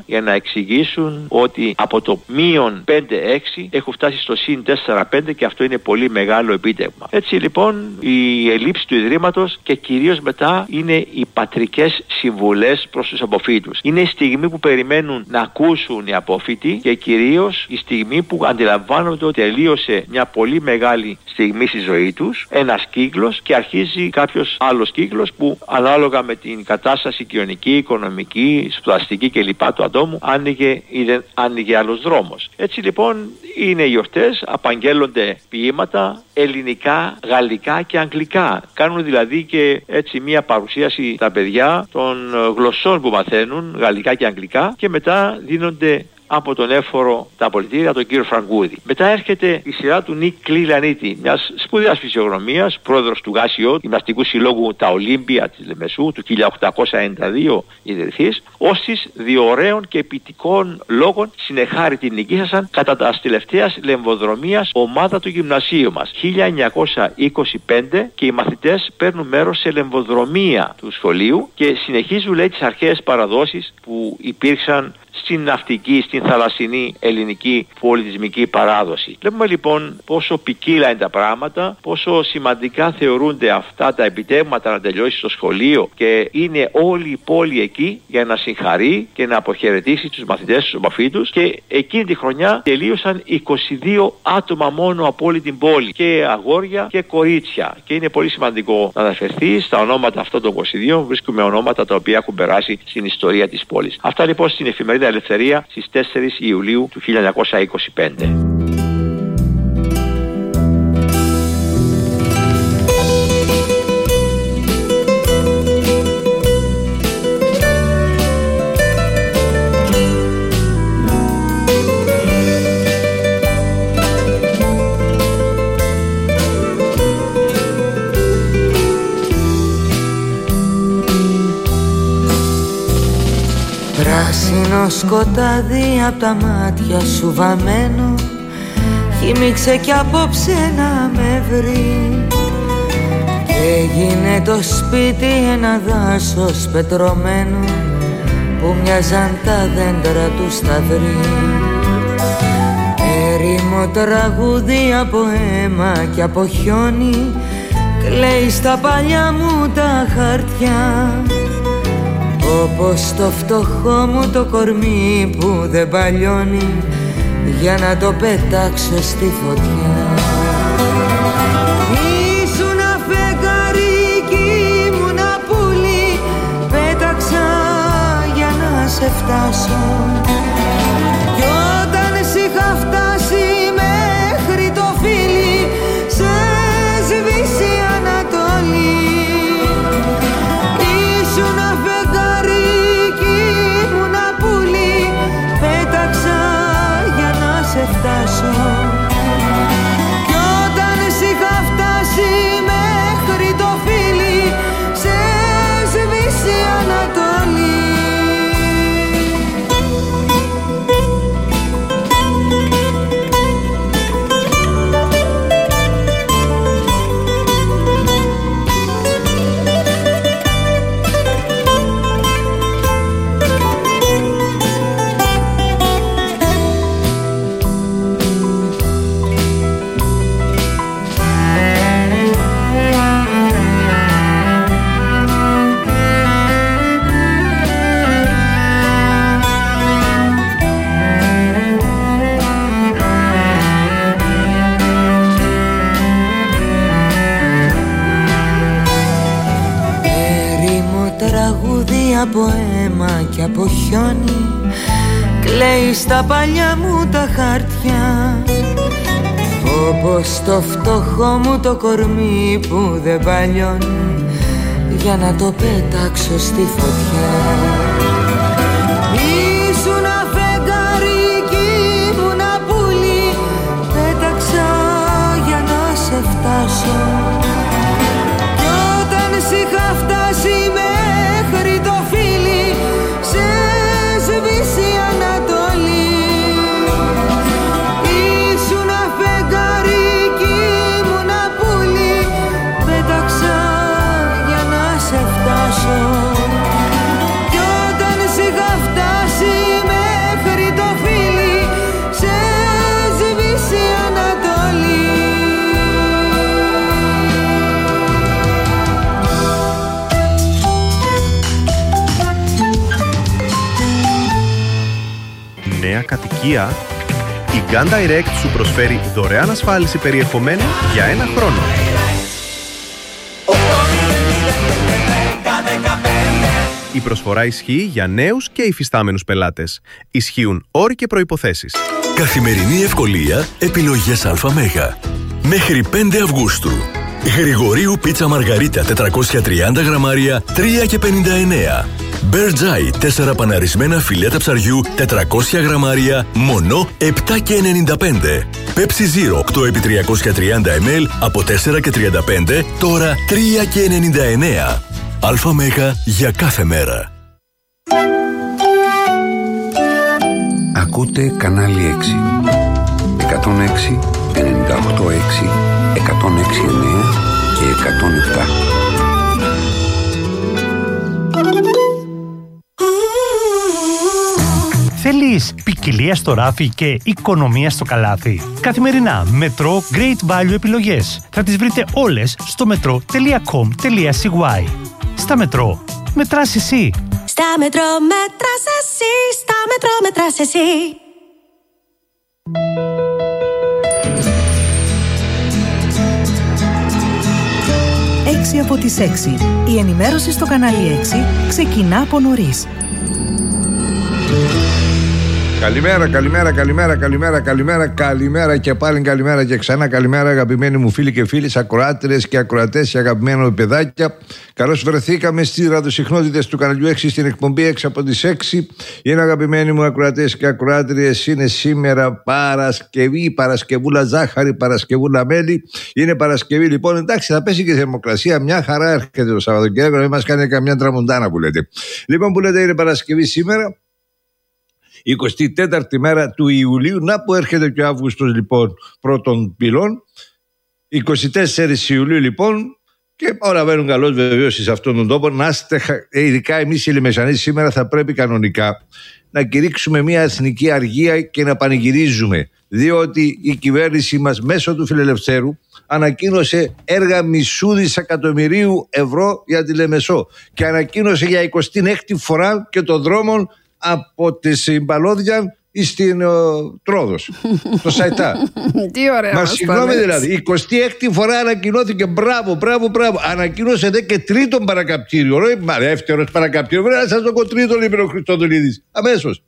Speaker 20: εξηγήσουν ότι από το μείον πέντε έξι έχουν φτάσει στο συν τέσσερα πέντε και αυτό είναι πολύ μεγάλο επίτευγμα. Έτσι λοιπόν η ελλείψη του Ιδρύματος και κυρίως μετά είναι οι πατρικές συμβουλές προς τους αποφύτους. Είναι η στιγμή που περιμένουν να ακούσουν οι απόφοιτοι και κυρίως η στιγμή που αντιλαμβάνονται ότι τελείωσε μια πολύ μεγάλη στιγμή στη ζωή τους, ένας κύκλος, και αρχίζει κάποιος άλλος κύκλος που ανάλογα με την κατάσταση κοινωνική, οικονομική, σπουδαστική κλπ. Του ατόμου άνοιγε ή δεν άνοιγε άλλος δρόμος. Έτσι λοιπόν είναι οι γιορτές, απαγγέλλονται ποίηματα ελληνικά, γαλλικά και αγγλικά. Κάνουν δηλαδή και έτσι μια παρουσίαση τα παιδιά των γλωσσών που μαθαίνουν, γαλλικά και αγγλικά, και μετά δίνονται από τον έφορο τα πολιτήρια, τον κύριο Φραγκούδη. Μετά έρχεται η σειρά του Νίκ Κλιλανίτη, μιας σπουδαίας φυσιογνωμίας, πρόεδρος του ΓΑΣΙΟ, γυμναστικού συλλόγου τα Ολύμπια της Λεμεσού, του χίλια οκτακόσια ενενήντα δύο ιδρυθής, όσις διωραίων και ποιητικών λόγων συνεχάρη την νικήσασαν κατά τα τελευταίας λεμβοδρομίας ομάδα του γυμνασίου μας. χίλια εννιακόσια είκοσι πέντε και οι μαθητές παίρνουν μέρος σε λεμβοδρομία του σχολείου και συνεχίζουν, λέει, τις αρχαίες παραδόσεις που υπήρξαν στην ναυτική, στην θαλασσινή ελληνική πολιτισμική παράδοση. Βλέπουμε λοιπόν πόσο ποικίλα είναι τα πράγματα, πόσο σημαντικά θεωρούνται αυτά τα επιτεύγματα να τελειώσει στο σχολείο και είναι όλη η πόλη εκεί για να συγχαρεί και να αποχαιρετήσει τους μαθητές, τους αποφύτους, και εκείνη τη χρονιά τελείωσαν είκοσι δύο άτομα μόνο από όλη την πόλη, και αγόρια και κορίτσια, και είναι πολύ σημαντικό να αναφερθεί στα ονόματα αυτών των είκοσι δύο. Βρίσκουμε ονόματα τα οποία έχουν περάσει στην ιστορία της πόλης. Αυτά λοιπόν στην εφημερίδα Ελευθερία στις τέσσερις Ιουλίου του χίλια εννιακόσια είκοσι πέντε.
Speaker 21: Πράσινο σκοτάδι απ' τα μάτια σου βαμμένο, χύμιξε κι απόψε να με βρει. Έγινε το σπίτι ένα δάσος πετρωμένο που μοιάζαν τα δέντρα του σταυρί. Έρημο τραγούδι από αίμα και από χιόνι κλαίει στα παλιά μου τα χαρτιά. Όπως το φτωχό μου το κορμί που δεν παλιώνει για να το πετάξω στη φωτιά. Ήσουνα φεγγάρι κι ήμουνα πουλί, πέταξα για να σε φτάσω. Κι όταν σ' είχα φτάσει μέχρι το φίλι, σε σβήσει η Ανατολή. Ήσουνα φεγγάρι κι ήμουνα πουλί, πέταξα για να σε φτάσω. Κι όταν σ' είχα φτάσει μέχρι το φίλι, σε σβήσει η Ανατολή. Από αίμα και από χιόνι κλαίει στα παλιά μου τα χαρτιά. Όπως το φτωχό μου το κορμί που δεν παλιώνει για να το πετάξω στη φωτιά. Ήσουνα φεγγάρι κι ήμουνα πουλί, πέταξα για να σε φτάσω. Κι όταν σ' είχα φτάσει μέχρι το φίλι, σε σβήσει η Ανατολή. Ήσουνα φεγγάρι κι ήμουνα πουλί, πέταξα για να σε φτάσω. Κι
Speaker 2: νέα κατοικία? Η Gun Direct σου προσφέρει δωρεάν ασφάλιση περιεχομένου για ένα χρόνο. Η προσφορά ισχύει για νέους και υφιστάμενους πελάτες. Ισχύουν όροι και προϋποθέσεις.
Speaker 22: Καθημερινή ευκολία, επιλογές ΑΜΕΓΑ. Μέχρι πέντε Αυγούστου. Γρηγορίου πίτσα μαργαρίτα τετρακόσια τριάντα γραμμάρια, τρία και πενήντα εννέα. Μπερτζάι, τέσσερα παναρισμένα φιλέτα ψαριού, τετρακόσια γραμμάρια, μόνο επτά και ενενήντα πέντε. Pepsi Zero, οκτώ επί τριακόσια τριάντα μιλιλίτρα από τέσσερα και τριάντα πέντε, τώρα τρία και ενενήντα εννέα. ΑΜΕΓΑ για κάθε μέρα.
Speaker 5: Ακούτε κανάλι έξι. εκατόν έξι, ενενήντα οκτώ έξι, εκατόν έξι εννέα και εκατόν επτά.
Speaker 17: Θέλεις ποικιλία στο ράφι και οικονομία στο καλάθι? Καθημερινά Μετρό Great Value επιλογές. Θα τις βρείτε όλες στο μετρό τελεία κομ τελεία σι γουάι. Στα Μετρό, μετράς εσύ.
Speaker 23: Στα Μετρό μετράς εσύ. Στα Μετρό μετράς εσύ.
Speaker 19: έξι από τις έξι. Η ενημέρωση στο κανάλι έξι ξεκινά από νωρίς.
Speaker 24: Καλημέρα, καλημέρα, καλημέρα, καλημέρα, καλημέρα, καλημέρα και πάλι καλημέρα και ξανά καλημέρα, αγαπημένοι μου φίλοι και φίλοι, ακροάτριες και ακροατές και αγαπημένα παιδάκια. Καλώς βρεθήκαμε στις ραδιοσυχνότητες του καναλιού έξι στην εκπομπή έξι από τις έξι. Είναι αγαπημένοι μου ακροατές και ακροάτριες, είναι σήμερα Παρασκευή, Παρασκευούλα ζάχαρη, Παρασκευούλα μέλι. Είναι Παρασκευή λοιπόν, εντάξει, θα πέσει και η θερμοκρασία, μια χαρά έρχεται το Σαββατοκύριακο, μην μας κάνει καμιά τραμουντάνα που λέτε. Λοιπόν, που λέτε είναι Παρασκευή σήμερα. εικοστή τέταρτη μέρα του Ιουλίου, να που έρχεται και ο Αύγουστος λοιπόν πρώτων πυλών. εικοστή τέταρτη Ιουλίου λοιπόν, και όλα βαίνουν καλώς βεβαίως σε αυτόν τον τόπο. Να είστε, ειδικά εμείς οι Λεμεσανείς σήμερα θα πρέπει κανονικά να κηρύξουμε μια εθνική αργία και να πανηγυρίζουμε, διότι η κυβέρνηση μας μέσω του Φιλελευθέρου ανακοίνωσε έργα μισού δισεκατομμυρίου ευρώ για τη Λεμεσό και ανακοίνωσε για εικοστή έκτη φορά και των δρόμων από τη Συμπαλώδια στην uh, Τρόδος, το Σαϊτά.
Speaker 25: Τι ωραία.
Speaker 24: Μα συγγνώμη δηλαδή, εικοστή έκτη φορά ανακοινώθηκε. Μπράβο, μπράβο, μπράβο. Ανακοίνωσε δε και τρίτον παρακαπτήριο. Μα δεύτερος παρακαπτήριο. Βέβαια, να σας το πω τρίτον, είπε ο Χριστοδουλίδης. Αμέσως.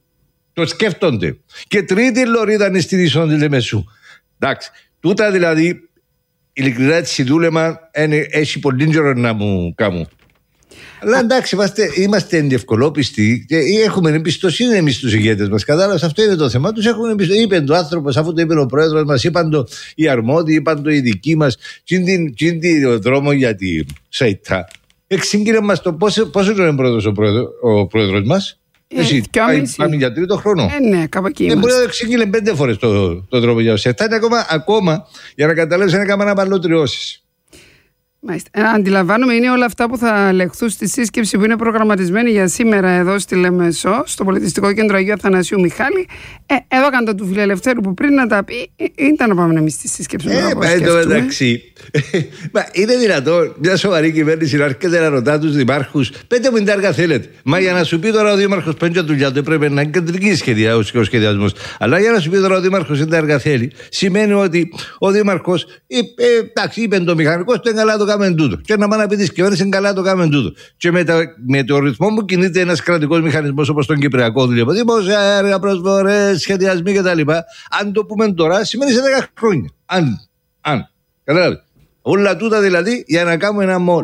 Speaker 24: Το σκέφτονται. Και τρίτη λωρίδα είναι στη Ρησόν τη Λεμεσού. Εντάξει. Τούτα δηλαδή, ειλικρινά έτσι δούλεμα έχει πολύ καιρό να μου κάνουν. Αλλά εντάξει, είμαστε, είμαστε ευκολόπιστοι και έχουμε εμπιστοσύνη εμείς στους ηγέτες μας. Κατάλαβες, αυτό είναι το θέμα. Τους έχουν εμπιστοσύνη. Είπε το άνθρωπος, αφού το είπε ο πρόεδρος μας, είπαν το οι αρμόδιοι, είπαν το οι δικοί μας. Τι είναι ο δρόμο για τη ΣΑΙΤΑ. Εξήγηλε μας το πόσο, πόσο είναι πρόεδρος ο, πρόεδρο, ο πρόεδρος μας.
Speaker 25: Ε,
Speaker 24: Εσύ, πάει, πάμε για τρίτο χρόνο.
Speaker 25: Ε, ναι, κάπου εκεί.
Speaker 24: Δεν μπορεί να το εξήγηλε πέντε φορές το, το δρόμο για τη ΣΑΙΤΑ. Ακόμα, ακόμα, για να καταλάβεις, είναι κάμα να παλωτριώσεις.
Speaker 25: Μάλιστα. Ε, αντιλαμβάνομαι, είναι όλα αυτά που θα λεχθούν στη σύσκεψη που είναι προγραμματισμένη για σήμερα εδώ στη Λεμεσό, στο Πολιτιστικό Κέντρο Αγίου Αθανασίου Μιχάλη. Ε, εδώ κάντε του Φιλελευθέρου που πριν να τα πει, ε, ήταν να πάμε εμείς στη σύσκεψη.
Speaker 24: Ε, μα εν τω μεταξύ. Μα είναι δυνατόν μια σοβαρή κυβέρνηση να έρχεται να ρωτά του δημάρχους, πέντε μου τι έργα θέλετε. Μα για να σου πει τώρα ο δήμαρχος πέντε δουλειά του πρέπει να είναι κεντρική σχεδιά, ο σχεδιασμός. Αλλά για να σου πει τώρα ο δήμαρχος τι έργα θέλει, σημαίνει ότι ο δήμαρχος, ε, ε, εντάξει, είπε το μηχανικό, το είναι καλά το κάμεν τούτο. Και να μάνα πει τη κυβέρνηση είναι καλά το κάμεν τούτο. Και με, τα, με το ρυθμό που κινείται ένα κρατικό μηχανισμό όπως τον Κυπριακό, δηλαδή δημόσια έργα, προσφορές, σχεδιασμοί κτλ. Αν το πούμε τώρα, σημαίνει σε δέκα χρόνια. Αν, αν. Κατάλαβε. Όλα τούτα δηλαδή για να κάνουμε ένα μόλ.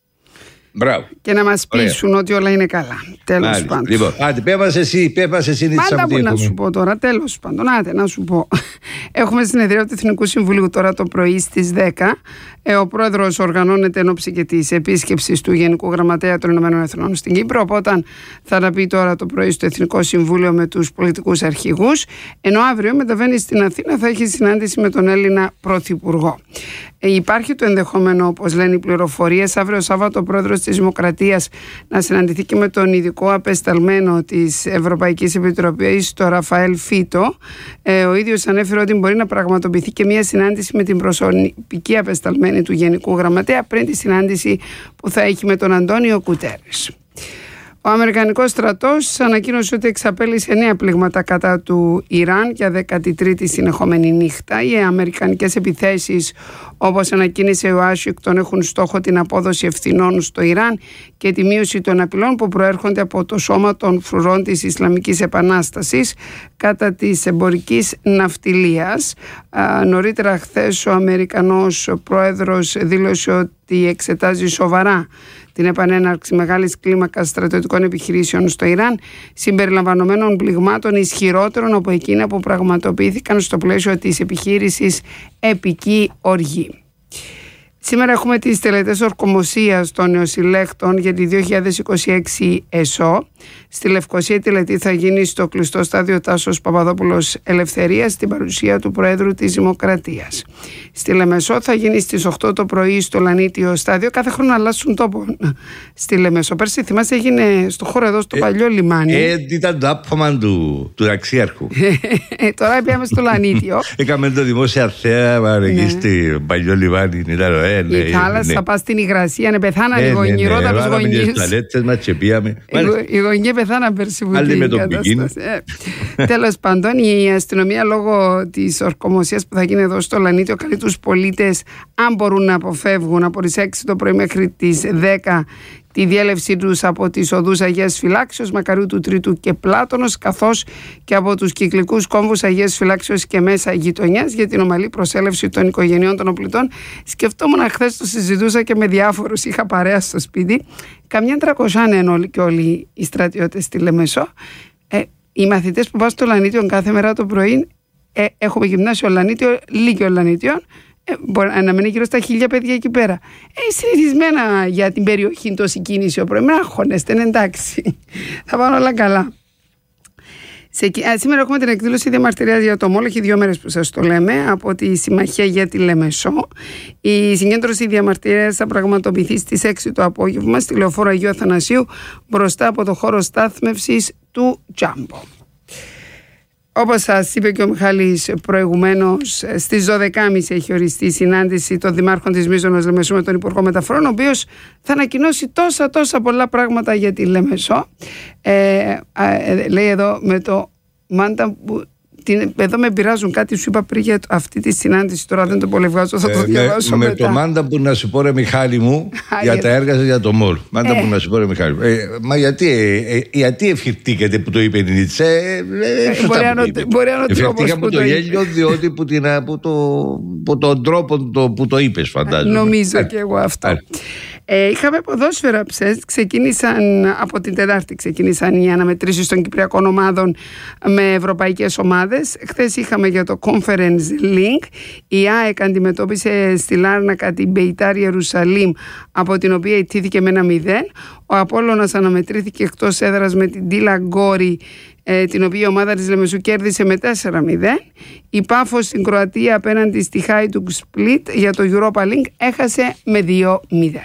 Speaker 24: Μπράβο.
Speaker 25: Και να μας πείσουν ότι όλα είναι καλά. Τέλος πάντων.
Speaker 24: Λοιπόν, άντε, πέφασε εσύ, πέφασε εσύ.
Speaker 25: Πάντα που να σου πω τώρα, τέλος πάντων. Άντε, να σου πω. Έχουμε συνεδρία του Εθνικού Συμβουλίου τώρα το πρωί στις δέκα. Ε, ο πρόεδρος οργανώνεται εν ώψη και της επίσκεψης του Γενικού Γραμματέα των Ηνωμένων Εθνών στην Κύπρο. Οπότε θα τα πει τώρα το πρωί στο Εθνικό Συμβούλιο με τους πολιτικούς αρχηγούς. Ενώ αύριο μεταβαίνει στην Αθήνα, θα έχει συνάντηση με τον Έλληνα Πρωθυπουργό. Ε, υπάρχει το ενδεχόμενο, όπως λένε οι πληροφορίες, αύριο Σάββατο ο πρόεδρος της Δημοκρατίας να συναντηθεί και με τον ειδικό απεσταλμένο της Ευρωπαϊκής Επιτροπής, τον Ραφαέλ Φίτο. Ε, ο ίδιος ανέφερε ότι μπορεί να πραγματοποιηθεί και μια συνάντηση με την προσωπική απεσταλμένη του Γενικού Γραμματέα πριν τη συνάντηση που θα έχει με τον Αντώνιο Κουτέρες. Ο Αμερικανικός στρατός ανακοίνωσε ότι εξαπέλυσε νέα πλήγματα κατά του Ιράν για δέκατη τρίτη συνεχόμενη νύχτα. Οι αμερικανικές επιθέσεις, όπως ανακοίνησε η Ουάσιγκτον, έχουν στόχο την απόδοση ευθυνών στο Ιράν και τη μείωση των απειλών που προέρχονται από το σώμα των φρουρών της Ισλαμικής Επανάστασης κατά της εμπορικής ναυτιλίας. Α, νωρίτερα χθες ο Αμερικανός πρόεδρος δήλωσε ότι εξετάζει σοβαρά την επανέναρξη μεγάλης κλίμακας στρατιωτικών επιχειρήσεων στο Ιράν, συμπεριλαμβανομένων πληγμάτων ισχυρότερων από εκείνα που πραγματοποιήθηκαν στο πλαίσιο της επιχείρησης Επική Οργή. Σήμερα έχουμε τις τελετές ορκομοσίας των νεοσυλλέκτων για τη δύο χιλιάδες είκοσι έξι ΕΣΟ. Στη Λευκοσία η τελετή θα γίνει στο κλειστό στάδιο Τάσος Παπαδόπουλος Ελευθερίας, στην παρουσία του Προέδρου της Δημοκρατίας. Στη Λεμεσό θα γίνει στις οκτώ το πρωί στο Λανίτιο στάδιο. Κάθε χρόνο αλλάσουν τόπο στη Λεμεσό. Πέρσι θυμάσαι έγινε στο χώρο εδώ στο ε, παλιό λιμάνι.
Speaker 24: Ε, ήταν το άπαμα του, του ταξιάρχου.
Speaker 25: ε, τώρα πήγαμε στο Λανίτιο.
Speaker 24: Έκαμε το δημόσια θέαμα εκεί στο παλιό λιμάνι.
Speaker 25: Ε, ναι, η θάλασσα, ναι. Πας στην υγρασία, ναι, πεθάναν οι γονιρότατους γονείς. Οι γονιοί πεθάναν πέρσι που την κατάσταση. Τέλος πάντων, η αστυνομία λόγω της ορκομοσίας που θα γίνει εδώ στο Λανίτιο καλεί τους πολίτες, αν μπορούν να αποφεύγουν, από τις έξι το πρωί μέχρι τις δέκα τη διέλευσή τους από τις οδούς Αγίας Φυλάξεως, Μακαρίου του Τρίτου και Πλάτωνος, καθώς και από τους κυκλικούς κόμβους Αγίας Φυλάξεως και μέσα γειτονιάς για την ομαλή προσέλευση των οικογενειών των οπλιτών. Σκεφτόμουν χθες, το συζητούσα και με διάφορους, είχα παρέα στο σπίτι. Καμιά τρακοσιά είναι όλοι και όλοι οι στρατιώτες στη Λεμεσό. Ε, οι μαθητές που πάνε στο Λανίτιο κάθε μέρα το πρωί, ε, έχουμε γυμνάσιο Λανίτιο, Λύκειο Λανίτιον. Ε, μπορεί να μένει γύρω στα χίλια παιδιά εκεί πέρα. Ε, συνηθισμένα για την περιοχή τόση κίνηση ο πρωί. Μην αγχώνεστε, είναι εντάξει. Θα πάνε όλα καλά. Σε, α, σήμερα έχουμε την εκδήλωση διαμαρτυρίας για το ΜΟΛ. Έχει δύο μέρες που σας το λέμε, από τη Συμμαχία για τη Λεμεσό. Η συγκέντρωση διαμαρτυρίας θα πραγματοποιηθεί στις έξι το απόγευμα στη Λεωφόρο Αγίου Αθανασίου, μπροστά από το χώρο στάθμευσης του Τζάμπο. Όπως σας είπε και ο Μιχάλης προηγουμένως, στις δώδεκα και τριάντα έχει οριστεί η συνάντηση των δημάρχων της Μίζωνος Λεμεσού με τον Υπουργό Μεταφορών, ο οποίος θα ανακοινώσει τόσα τόσα πολλά πράγματα για τη Λεμεσό. Ε, ε, λέει εδώ με το μάντα που... Την, εδώ με πειράζουν κάτι, σου είπα πριν για αυτή τη συνάντηση. Τώρα δεν το πολύ βγάζω, θα το ε, διαβάσω με, μετά. Με το μάντα που να σου πω, ρε Μιχάλη μου, για τα έργα σας για το ΜΟΛ. Μάντα ε. που να σου πω, ρε Μιχάλη μου. Ε, μα γιατί, ε, ε, γιατί ευχηθήκατε που το είπε η Νίτσε. Ε, ε, μπορεί να είναι ευχηθήκα που το γέλιο, διότι που, την, που, το, που τον τρόπο το, που το είπες, φαντάζομαι. Νομίζω και εγώ αυτό. Ε. Ε, είχαμε ποδόσφαιρα ψες, ξεκίνησαν από την Τετάρτη, ξεκίνησαν οι αναμετρήσεις των Κυπριακών ομάδων με ευρωπαϊκές ομάδες. Χθες είχαμε για το Conference Link. Η ΑΕΚ αντιμετώπισε στη Λάρνακα την Μπεϊτάρ Ιερουσαλήμ, από την οποία ιτήθηκε με ένα μηδέν. Ο Απόλλωνας αναμετρήθηκε εκτός έδρας με την Τίλα Γκόρη, την οποία η ομάδα της Λεμεσού κέρδισε με τέσσερα μηδέν. Η Πάφος στην Κροατία απέναντι στη Χάιντουγκ Σπλίτ για το Europa Link έχασε με δύο μηδέν.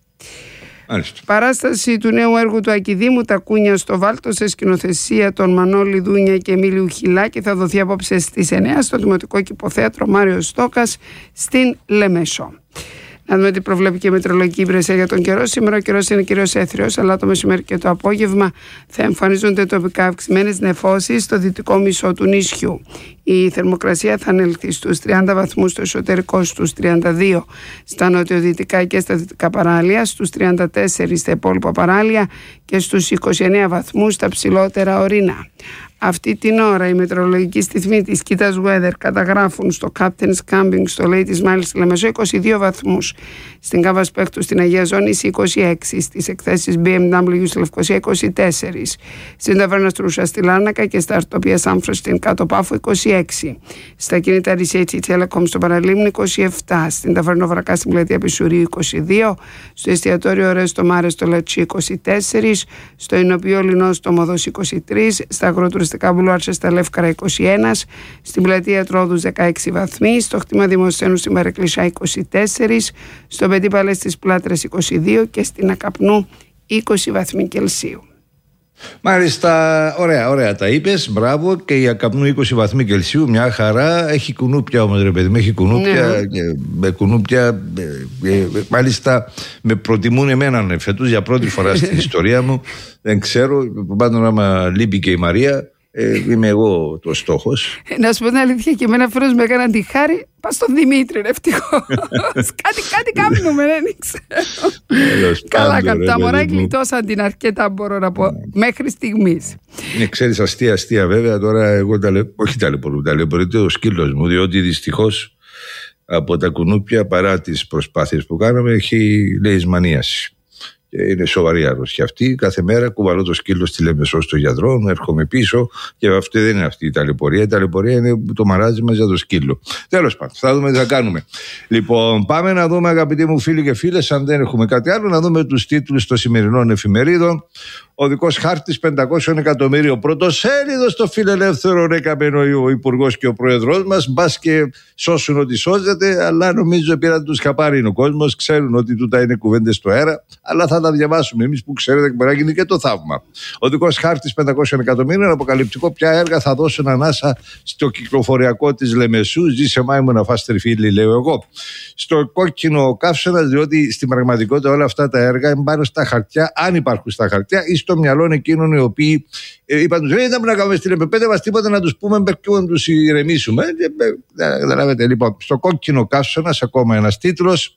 Speaker 25: Μάλιστα. Παράσταση του νέου έργου του Ακιδήμου «Τα Κούνια στο Βάλτο» σε σκηνοθεσία των Μανώλη Δούνια και Εμίλιου Χιλάκη θα δοθεί απόψε στις εννιά στο Δημοτικό Κηποθέατρο Μάριος Στόκας στην Λεμεσό. Να δούμε τι προβλέπει και η μετρολογική υπηρεσία για τον καιρό. Σήμερα ο καιρός είναι κυρίως έθριος, αλλά το μεσημέρι και το απόγευμα θα εμφανίζονται τοπικά αυξημένες νεφώσεις στο δυτικό μισό του νησιού. Η θερμοκρασία θα ανέλθει στους τριάντα βαθμούς στο εσωτερικό, στους τριάντα δύο στα νοτιοδυτικά και στα δυτικά παράλια, στους τριάντα τέσσερα στα υπόλοιπα παράλια και στους είκοσι εννέα βαθμούς στα ψηλότερα ορεινά. Αυτή την ώρα οι μετεωρολογικοί στιθμοί της Kitas Weather καταγράφουν στο Captain's Camping στο Λέει της Μάλης στη Λεμεσό είκοσι δύο βαθμούς, στην Κάβα Σπέχτου στην Αγία Ζώνηση είκοσι έξι, στις εκθέσεις μπι εμ ντάμπλιου στη Λευκοσία είκοσι τέσσερα, στην Ταβέρνα Στρούσα στη Λάρνακα και στα Αρτοπία Σάμφρος στην Κάτω Πάφο είκοσι έξι, στα κινητά Research Telecom στο Παραλίμνη είκοσι επτά, στην Ταβέρνα Βρακά στην Πλατεία Πισουρίου είκοσι δύο, στο εστιατόριο Ρέστο Μάρε στο Λατσί είκοσι τέσσερα, στο Ινοποιό Λινό στο Μοδός είκοσι τρία, στα αγροτουριστικά Μπουλουάρτσα στα Λεύκαρα είκοσι ένα, στην Πλατεία Τρόδους δεκαέξι βαθμοί, στο Χτήμα Δημοσθένου στη Μαρεκλισσά είκοσι τέσσερα, στο Πεντή Παλές της Πλάτρας είκοσι δύο και στην Ακαπνού είκοσι βαθμοί Κελσίου.
Speaker 24: Μάλιστα, ωραία, ωραία τα είπες, μπράβο. Και η Ακαπνού είκοσι βαθμοί Κελσίου, μια χαρά. Έχει κουνούπια όμως, ρε παιδί μου, έχει κουνούπια. Ναι. Και με κουνούπια, ε, ε, μάλιστα με προτιμούν εμένα φέτος για πρώτη φορά στην ιστορία μου. Δεν ξέρω, πάντων άμα λείπει και η Μαρία, ε, είμαι εγώ το στόχος.
Speaker 25: Να σου πω την αλήθεια, και εμένα φέρος με έκαναν τη χάρη. Πας στον Δημήτρη, ρε, ευτυχώς. κάτι, κάτι κάνουμε, δεν ξέρω. Καλά, καλά. Τα μωρά γλιτώσαν την αρκετά, μπορώ να πω, μέχρι στιγμής.
Speaker 24: Ναι, ξέρεις, αστεία, αστεία βέβαια. Τώρα εγώ ταλαι... όχι ταλαιπωρώ, ταλαιπωρείται ο σκύλος μου, διότι δυστυχώς από τα κουνούπια, παρά τις προσπάθειες που κάναμε, έχει λεϊσμανίαση. Είναι σοβαρή αρρώστια αυτή. Κάθε μέρα κουβαλώ το σκύλο στη Λεμεσό στο γιατρό, έρχομαι πίσω και αυτή δεν είναι αυτή η ταλαιπωρία. Η ταλαιπωρία είναι το μαράζι μας για το σκύλο. Τέλος πάντων, θα δούμε τι θα κάνουμε. Λοιπόν, πάμε να δούμε, αγαπητοί μου φίλοι και φίλες, αν δεν έχουμε κάτι άλλο, να δούμε τους τίτλους των σημερινών εφημερίδων. Οδικός χάρτης πεντακόσια εκατομμύριο. Πρωτοσέλιδο στο Φιλελεύθερο, ρε καμένο ο Υπουργός και ο Πρόεδρος μας. Μπας και σώσουν ότι σώζεται, αλλά νομίζω πήραν τους χαπάρι είναι ο κόσμος. Ξέρουν ότι τούτα είναι κουβέντες στο αέρα, αλλά θα τα διαβάσουμε εμείς που ξέρετε και μπορεί να γίνει και το θαύμα. Οδικός χάρτης πεντακόσια εκατομμύρια. Αποκαλυπτικό ποια έργα θα δώσουν ανάσα στο κυκλοφοριακό της Λεμεσού. Ζήσε μάη μου να φας τριφύλι, λέω εγώ. Στο κόκκινο καύσωνα, διότι στην πραγματικότητα όλα αυτά τα έργα είναι πάνω στα χαρτιά, αν υπάρχουν στα χαρτιά, ή στο μυαλό εκείνων οι οποίοι ε, είπαν τους, δεν θα να κάνουμε στην επεπέδευα μας τίποτα να τους πούμε και να τους ηρεμήσουμε. Καταλάβετε, λοιπόν, στο κόκκινο καύσωνας ακόμα ένας τίτλος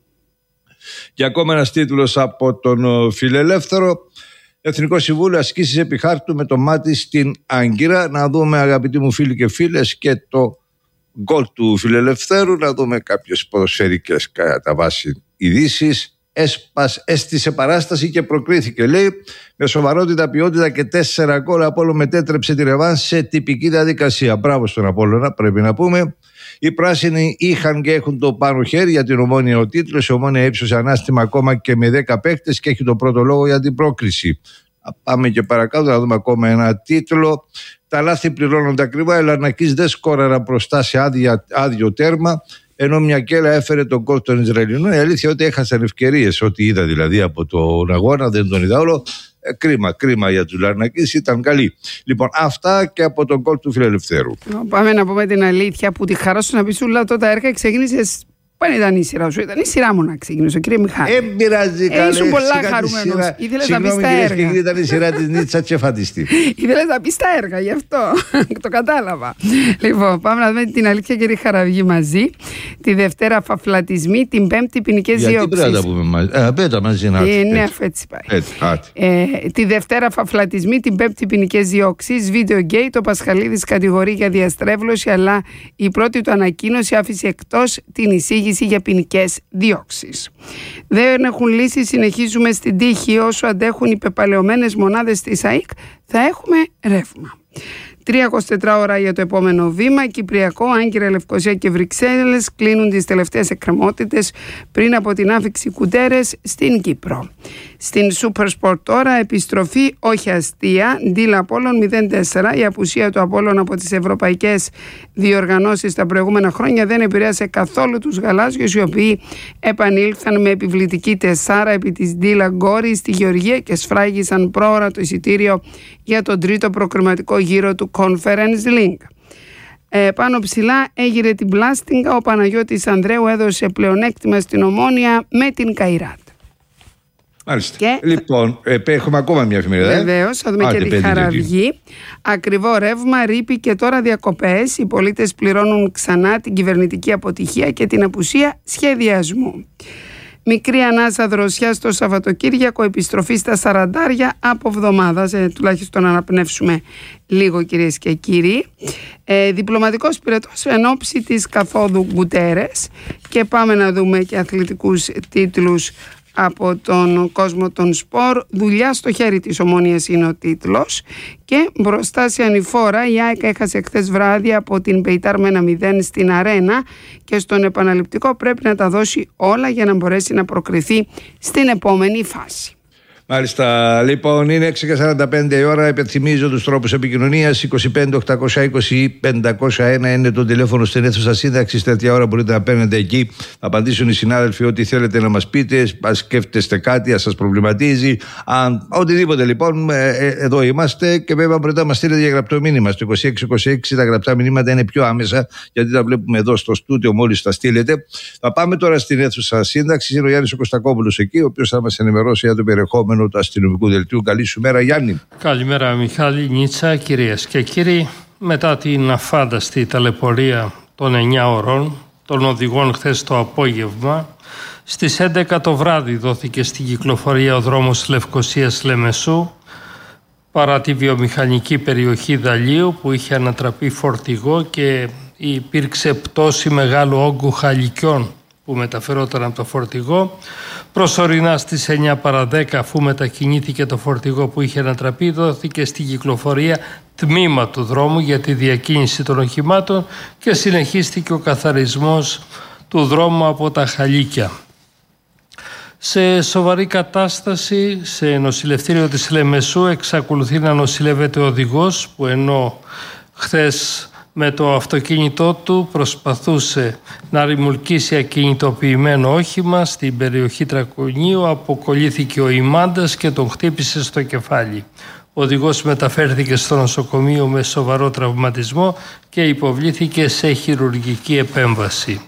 Speaker 24: και ακόμα ένας τίτλος από τον Φιλελεύθερο. Εθνικό Συμβούλιο ασκήσεις επιχάρτου με το μάτι στην Άγκυρα. Να δούμε, αγαπητοί μου φίλοι και φίλες, και το γκολ του Φιλελευθέρου, να δούμε κάποιες ποδοσφαιρικές κατά βάση ειδήσεις. Έσπας, έστησε παράσταση και προκρίθηκε, λέει, με σοβαρότητα, ποιότητα και τέσσερα γκολ. Απόλλων μετέτρεψε τη Ρεβάν σε τυπική διαδικασία. Μπράβο στον Απόλλωνα, πρέπει να πούμε. Οι πράσινοι είχαν και έχουν το πάνω χέρι για την Ομόνια ο τίτλος. Η Ομόνια ύψωσε ανάστημα ακόμα και με δέκα παίκτες και έχει τον πρώτο λόγο για την πρόκριση. Πάμε και παρακάτω να δούμε ακόμα ένα τίτλο. Τα λάθη πληρώνονται ακριβά. Η Λαρνακής δεν σκόραραν μπροστά σε άδεια, άδειο τέρμα, ενώ μια κέλα έφερε τον γκολ των Ισραηλινών. Η αλήθεια ότι έχασαν ευκαιρίες. Ό,τι είδα δηλαδή από τον αγώνα, δεν τον είδα όλο. Ε, κρίμα, κρίμα για τους Λαρνακείς, ήταν καλή. Λοιπόν, αυτά και από τον γκολ του Φιλελευθέρου.
Speaker 25: Πάμε να πούμε την αλήθεια, που τη χαρά σου να πεις όλα αυτά τα έργα ξεκίνησες. Πάνε ήταν η σειρά σου, ήταν η σειρά μου να ξεκινήσω, κύριε Μιχάλη.
Speaker 24: Ε, πειράζει,
Speaker 25: ε,
Speaker 24: καλέ.
Speaker 25: Ήσουν πολλά χαρούμενος. Ήθελες να πεις τα έργα.
Speaker 24: Συγγνώμη, ήταν η σειρά της Νίτσα Τσεφατιστή.
Speaker 25: Ήθελες να πεις τα έργα, γι' αυτό. Το κατάλαβα. Λοιπόν, πάμε να δούμε την αλήθεια, κύριε Χαραβγή, μαζί. Τη Δευτέρα φαφλατισμοί, την Πέμπτη ποινικές διώξεις.
Speaker 24: Γιατί πρέπει να τα πούμε μαζί. Ε, πέτα μαζί να
Speaker 25: ε, ναι, έτσι πάει. Ε, τη Δευτέρα φαφλατισμοί, την Πέμπτη ποινικές διώξεις. Βίντεο γκέι, το Πασχαλίδης κατηγορεί για διαστρέβλωση, αλλά η πρώτη του ανακοίνωση άφησε εκτός την εισήγηση για ποινικές διώξεις. Δεν έχουν λύσει, συνεχίζουμε στην τύχη. Όσο αντέχουν οι πεπαλαιωμένες μονάδες της ΑΕΚ, θα έχουμε ρεύμα. τρία είκοσι τέσσερις ώρα για το επόμενο βήμα. Κυπριακό, Άγκυρα, Λευκοσία και Βρυξέλλες κλείνουν τις τελευταίες εκκρεμότητες πριν από την άφιξη Κουντέρες στην Κύπρο. Στην Super Sport τώρα, επιστροφή όχι αστεία. Ντίλα Απόλλων μηδέν τέσσερα. Η απουσία του Απόλλων από τις ευρωπαϊκές διοργανώσεις τα προηγούμενα χρόνια δεν επηρέασε καθόλου τους γαλάζιους, οι οποίοι επανήλθαν με επιβλητική τεσσάρα επί της Ντίλα Γκόρη στη Γεωργία και σφράγισαν πρόωρα το εισιτήριο για τον τρίτο προκριματικό γύρο του Conference League. Ε, πάνω ψηλά έγειρε την Πλάστιγκα. Ο Παναγιώτης Ανδρέου έδωσε πλεονέκτημα στην Ομόνοια με την Καϊράτ.
Speaker 24: Μάλιστα. Και... Λοιπόν, ε, έχουμε ακόμα μια εφημερίδα.
Speaker 25: Βεβαίως, θα δούμε Άτε, και τη Χαραυγή. Ακριβό ρεύμα, ρήπη και τώρα διακοπές. Οι πολίτες πληρώνουν ξανά την κυβερνητική αποτυχία και την απουσία σχεδιασμού. Μικρή ανάσα δροσιά στο Σαββατοκύριακο, επιστροφή στα σαραντάρια από εβδομάδα. Ε, τουλάχιστον να αναπνεύσουμε λίγο, κυρίες και κύριοι. Ε, διπλωματικός πυρετός εν ώψη της καθόδου Γκουτέρες. Και πάμε να δούμε και αθλητικούς τίτλους από τον κόσμο των σπορ. Δουλειά στο χέρι της Ομόνοιας είναι ο τίτλος. Και μπροστά σε ανηφόρα, η ΑΕΚ έχασε χθες βράδυ από την Πεϊτάρ με ένα μηδέν στην Αρένα και στον επαναληπτικό πρέπει να τα δώσει όλα για να μπορέσει να προκριθεί στην επόμενη φάση.
Speaker 24: Μάλιστα, λοιπόν, είναι έξι και σαράντα πέντε η ώρα. Υπενθυμίζω τους τρόπους επικοινωνίας. είκοσι πέντε οκτακόσια είκοσι πεντακόσια ένα είναι το τηλέφωνο στην αίθουσα σύνταξης. Τέτοια ώρα μπορείτε να παίρνετε εκεί. Θα απαντήσουν οι συνάδελφοι ό,τι θέλετε να μας πείτε. Αν σκέφτεστε κάτι, αν σας προβληματίζει. Αν... Οτιδήποτε λοιπόν, ε, ε, εδώ είμαστε. Και βέβαια μπορείτε να μας στείλετε για γραπτό μήνυμα. Στο είκοσι έξι είκοσι έξι τα γραπτά μηνύματα είναι πιο άμεσα, γιατί τα βλέπουμε εδώ στο στούντιο μόλις τα στείλετε. Θα πάμε τώρα στην αίθουσα σύνταξης. Είναι ο Γιάννης ο Κωστακόπουλος εκεί, ο οποίος θα μας ενημερώσει για το περιεχόμενο του αστυνομικού δελτίου. Καλή σου μέρα, Γιάννη.
Speaker 6: Καλημέρα, Μιχάλη, Νίτσα, κυρίες και κύριοι. Μετά την αφάνταστη ταλαιπωρία των εννιά ωρών των οδηγών χθες το απόγευμα, στις έντεκα το βράδυ δόθηκε στην κυκλοφορία ο δρόμος Λευκωσίας Λεμεσού παρά τη βιομηχανική περιοχή Δαλίου που είχε ανατραπεί φορτηγό και υπήρξε πτώση μεγάλου όγκου χαλικιών που μεταφερόταν από το φορτηγό. Προσωρινά στις εννιά παρά δέκα, αφού μετακινήθηκε το φορτηγό που είχε ανατραπεί, δόθηκε στην κυκλοφορία τμήμα του δρόμου για τη διακίνηση των οχημάτων και συνεχίστηκε ο καθαρισμός του δρόμου από τα χαλίκια. Σε σοβαρή κατάσταση σε νοσηλευτήριο της Λεμεσού εξακολουθεί να νοσηλεύεται ο οδηγός που ενώ χθες με το αυτοκίνητό του προσπαθούσε να ρημουλκίσει ακινητοποιημένο όχημα στην περιοχή Τρακουνίου, αποκολλήθηκε ο ημάντας και τον χτύπησε στο κεφάλι. Ο οδηγός μεταφέρθηκε στο νοσοκομείο με σοβαρό τραυματισμό και υποβλήθηκε σε χειρουργική επέμβαση.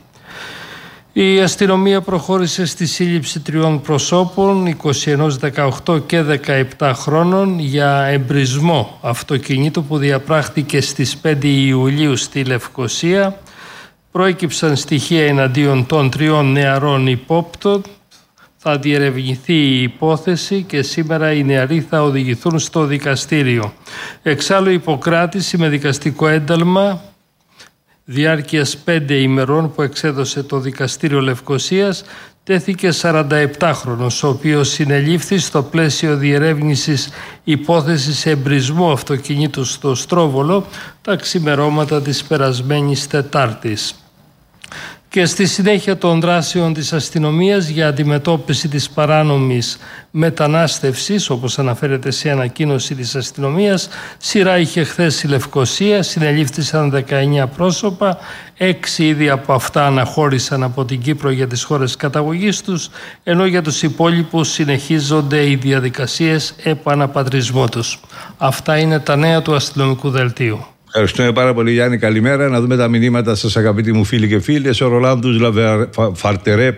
Speaker 6: Η αστυνομία προχώρησε στη σύλληψη τριών προσώπων, είκοσι ένα, δεκαοκτώ και δεκαεπτά χρόνων, για εμπρισμό αυτοκινήτου που διαπράχθηκε στις πέντε Ιουλίου στη Λευκωσία. Προέκυψαν στοιχεία εναντίον των τριών νεαρών υπόπτων. Θα διερευνηθεί η υπόθεση και σήμερα οι νεαροί θα οδηγηθούν στο δικαστήριο. Εξάλλου υποκράτηση με δικαστικό ένταλμα διάρκειας πέντε ημερών που εξέδωσε το Δικαστήριο Λευκωσίας τέθηκε σαρανταεπτάχρονος, ο οποίος συνελήφθη στο πλαίσιο διερεύνησης υπόθεσης εμπρισμού αυτοκινήτου στο Στρόβολο τα ξημερώματα της περασμένης Τετάρτης. Και στη συνέχεια των δράσεων της αστυνομίας για αντιμετώπιση της παράνομης μετανάστευσης, όπως αναφέρεται σε ανακοίνωση της αστυνομίας, σειρά είχε χθες η Λευκωσία, συνελήφθησαν δεκαεννιά πρόσωπα, έξι ήδη από αυτά αναχώρησαν από την Κύπρο για τις χώρες καταγωγής τους, ενώ για τους υπόλοιπους συνεχίζονται οι διαδικασίες επαναπατρισμού τους. Αυτά είναι τα νέα του αστυνομικού δελτίου.
Speaker 24: Ευχαριστούμε πάρα πολύ, Γιάννη. Καλημέρα. Να δούμε τα μηνύματα σας, αγαπητοί μου φίλοι και φίλες. Ο Ρολάνδος Λαβεφαρτερέ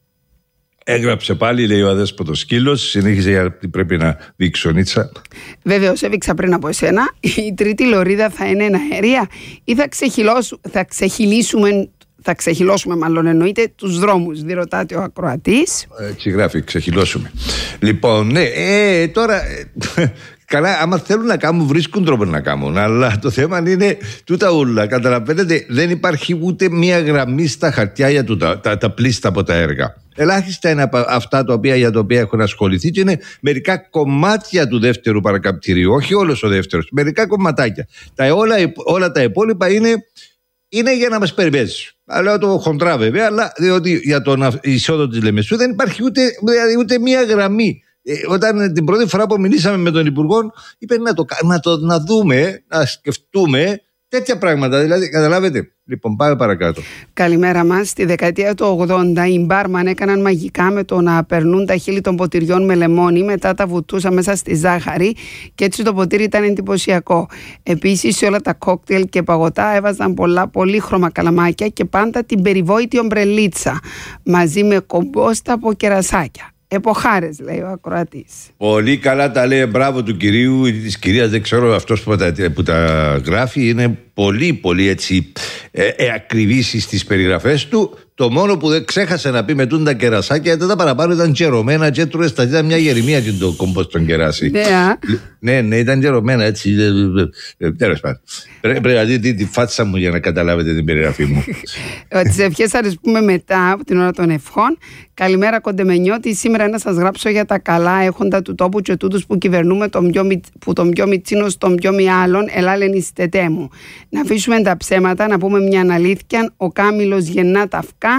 Speaker 24: έγραψε πάλι, λέει ο αδέσποτος σκύλος. Συνέχιζε γιατί πρέπει να δείξω Νίτσα.
Speaker 25: Βεβαίως, έβηξα πριν από εσένα. Η τρίτη λωρίδα θα είναι εναέρια ή θα, θα ξεχυλήσουμε. Θα ξεχυλώσουμε, μάλλον εννοείται, τους δρόμους, διερωτάται ο ακροατής.
Speaker 24: Έτσι γράφει, ξεχυλώσουμε. Λοιπόν, ναι, ε, τώρα. Καλά, άμα θέλουν να κάνουν, βρίσκουν τρόπο να κάνουν. Αλλά το θέμα είναι τούτα όλα. Καταλαβαίνετε, δεν υπάρχει ούτε μία γραμμή στα χαρτιά για τούτα, τα, τα πλήστα από τα έργα. Ελάχιστα είναι από αυτά τα οποία, για τα οποία έχουν ασχοληθεί και είναι μερικά κομμάτια του δεύτερου παρακαμπτηρίου. Όχι όλος ο δεύτερος, μερικά κομματάκια. Τα, όλα, όλα τα υπόλοιπα είναι, είναι για να μας περιπέζει. Αλλά το χοντρά βέβαια, αλλά διότι για τον εισόδο της Λεμεσού δεν υπάρχει ούτε, ούτε μία γραμμή. Ε, όταν την πρώτη φορά που μιλήσαμε με τον Υπουργό, είπε να το, να το να δούμε, να σκεφτούμε τέτοια πράγματα. Δηλαδή, καταλάβετε. Λοιπόν, πάμε παρακάτω.
Speaker 25: Καλημέρα μας. Στη δεκαετία του ογδόντα οι μπάρμαν έκαναν μαγικά με το να περνούν τα χείλη των ποτηριών με λεμόνι, μετά τα βουτούσαν μέσα στη ζάχαρη και έτσι το ποτήρι ήταν εντυπωσιακό. Επίσης, σε όλα τα κόκτελ και παγωτά έβαζαν πολλά πολύχρωμα καλαμάκια και πάντα την περιβόητη ομπρελίτσα μαζί με κομπόστα από κερασάκια. Εποχάρες, λέει ο ακροατής.
Speaker 24: Πολύ καλά τα λέει, μπράβο του κυρίου ή της κυρίας, δεν ξέρω, αυτός που τα, που τα γράφει είναι πολύ πολύ έτσι ε, ε, ακριβής στις περιγραφές του. Το μόνο που δεν ξέχασε να πει με τούν τα κερασάκια ήταν τα παραπάνω ήταν τζερωμένα και έτρουε στα ήταν μια γερημία και το κομπός τον κεράσι.
Speaker 25: Ναι,
Speaker 24: ναι, ναι, ήταν τζερωμένα έτσι. Τέλος πάντων. Πρέπει να δείτε τη φάτσα μου για να καταλάβετε την περιγραφή μου.
Speaker 25: Τις ευχές θα τις πούμε μετά από την ώρα των ευχών. Καλημέρα Κοντεμενιώτη. Σήμερα να σας γράψω για τα καλά έχοντα του τόπου και τούτους που κυβερνούμε τον πιο, που τον πιο μητσίνο στον πιο μη άλλον. Ελά λένε στετέ μου. Να αφήσουμε τα ψέματα, να πούμε μια αλήθεια. Ο Κάμιλος γεννά τα αυκά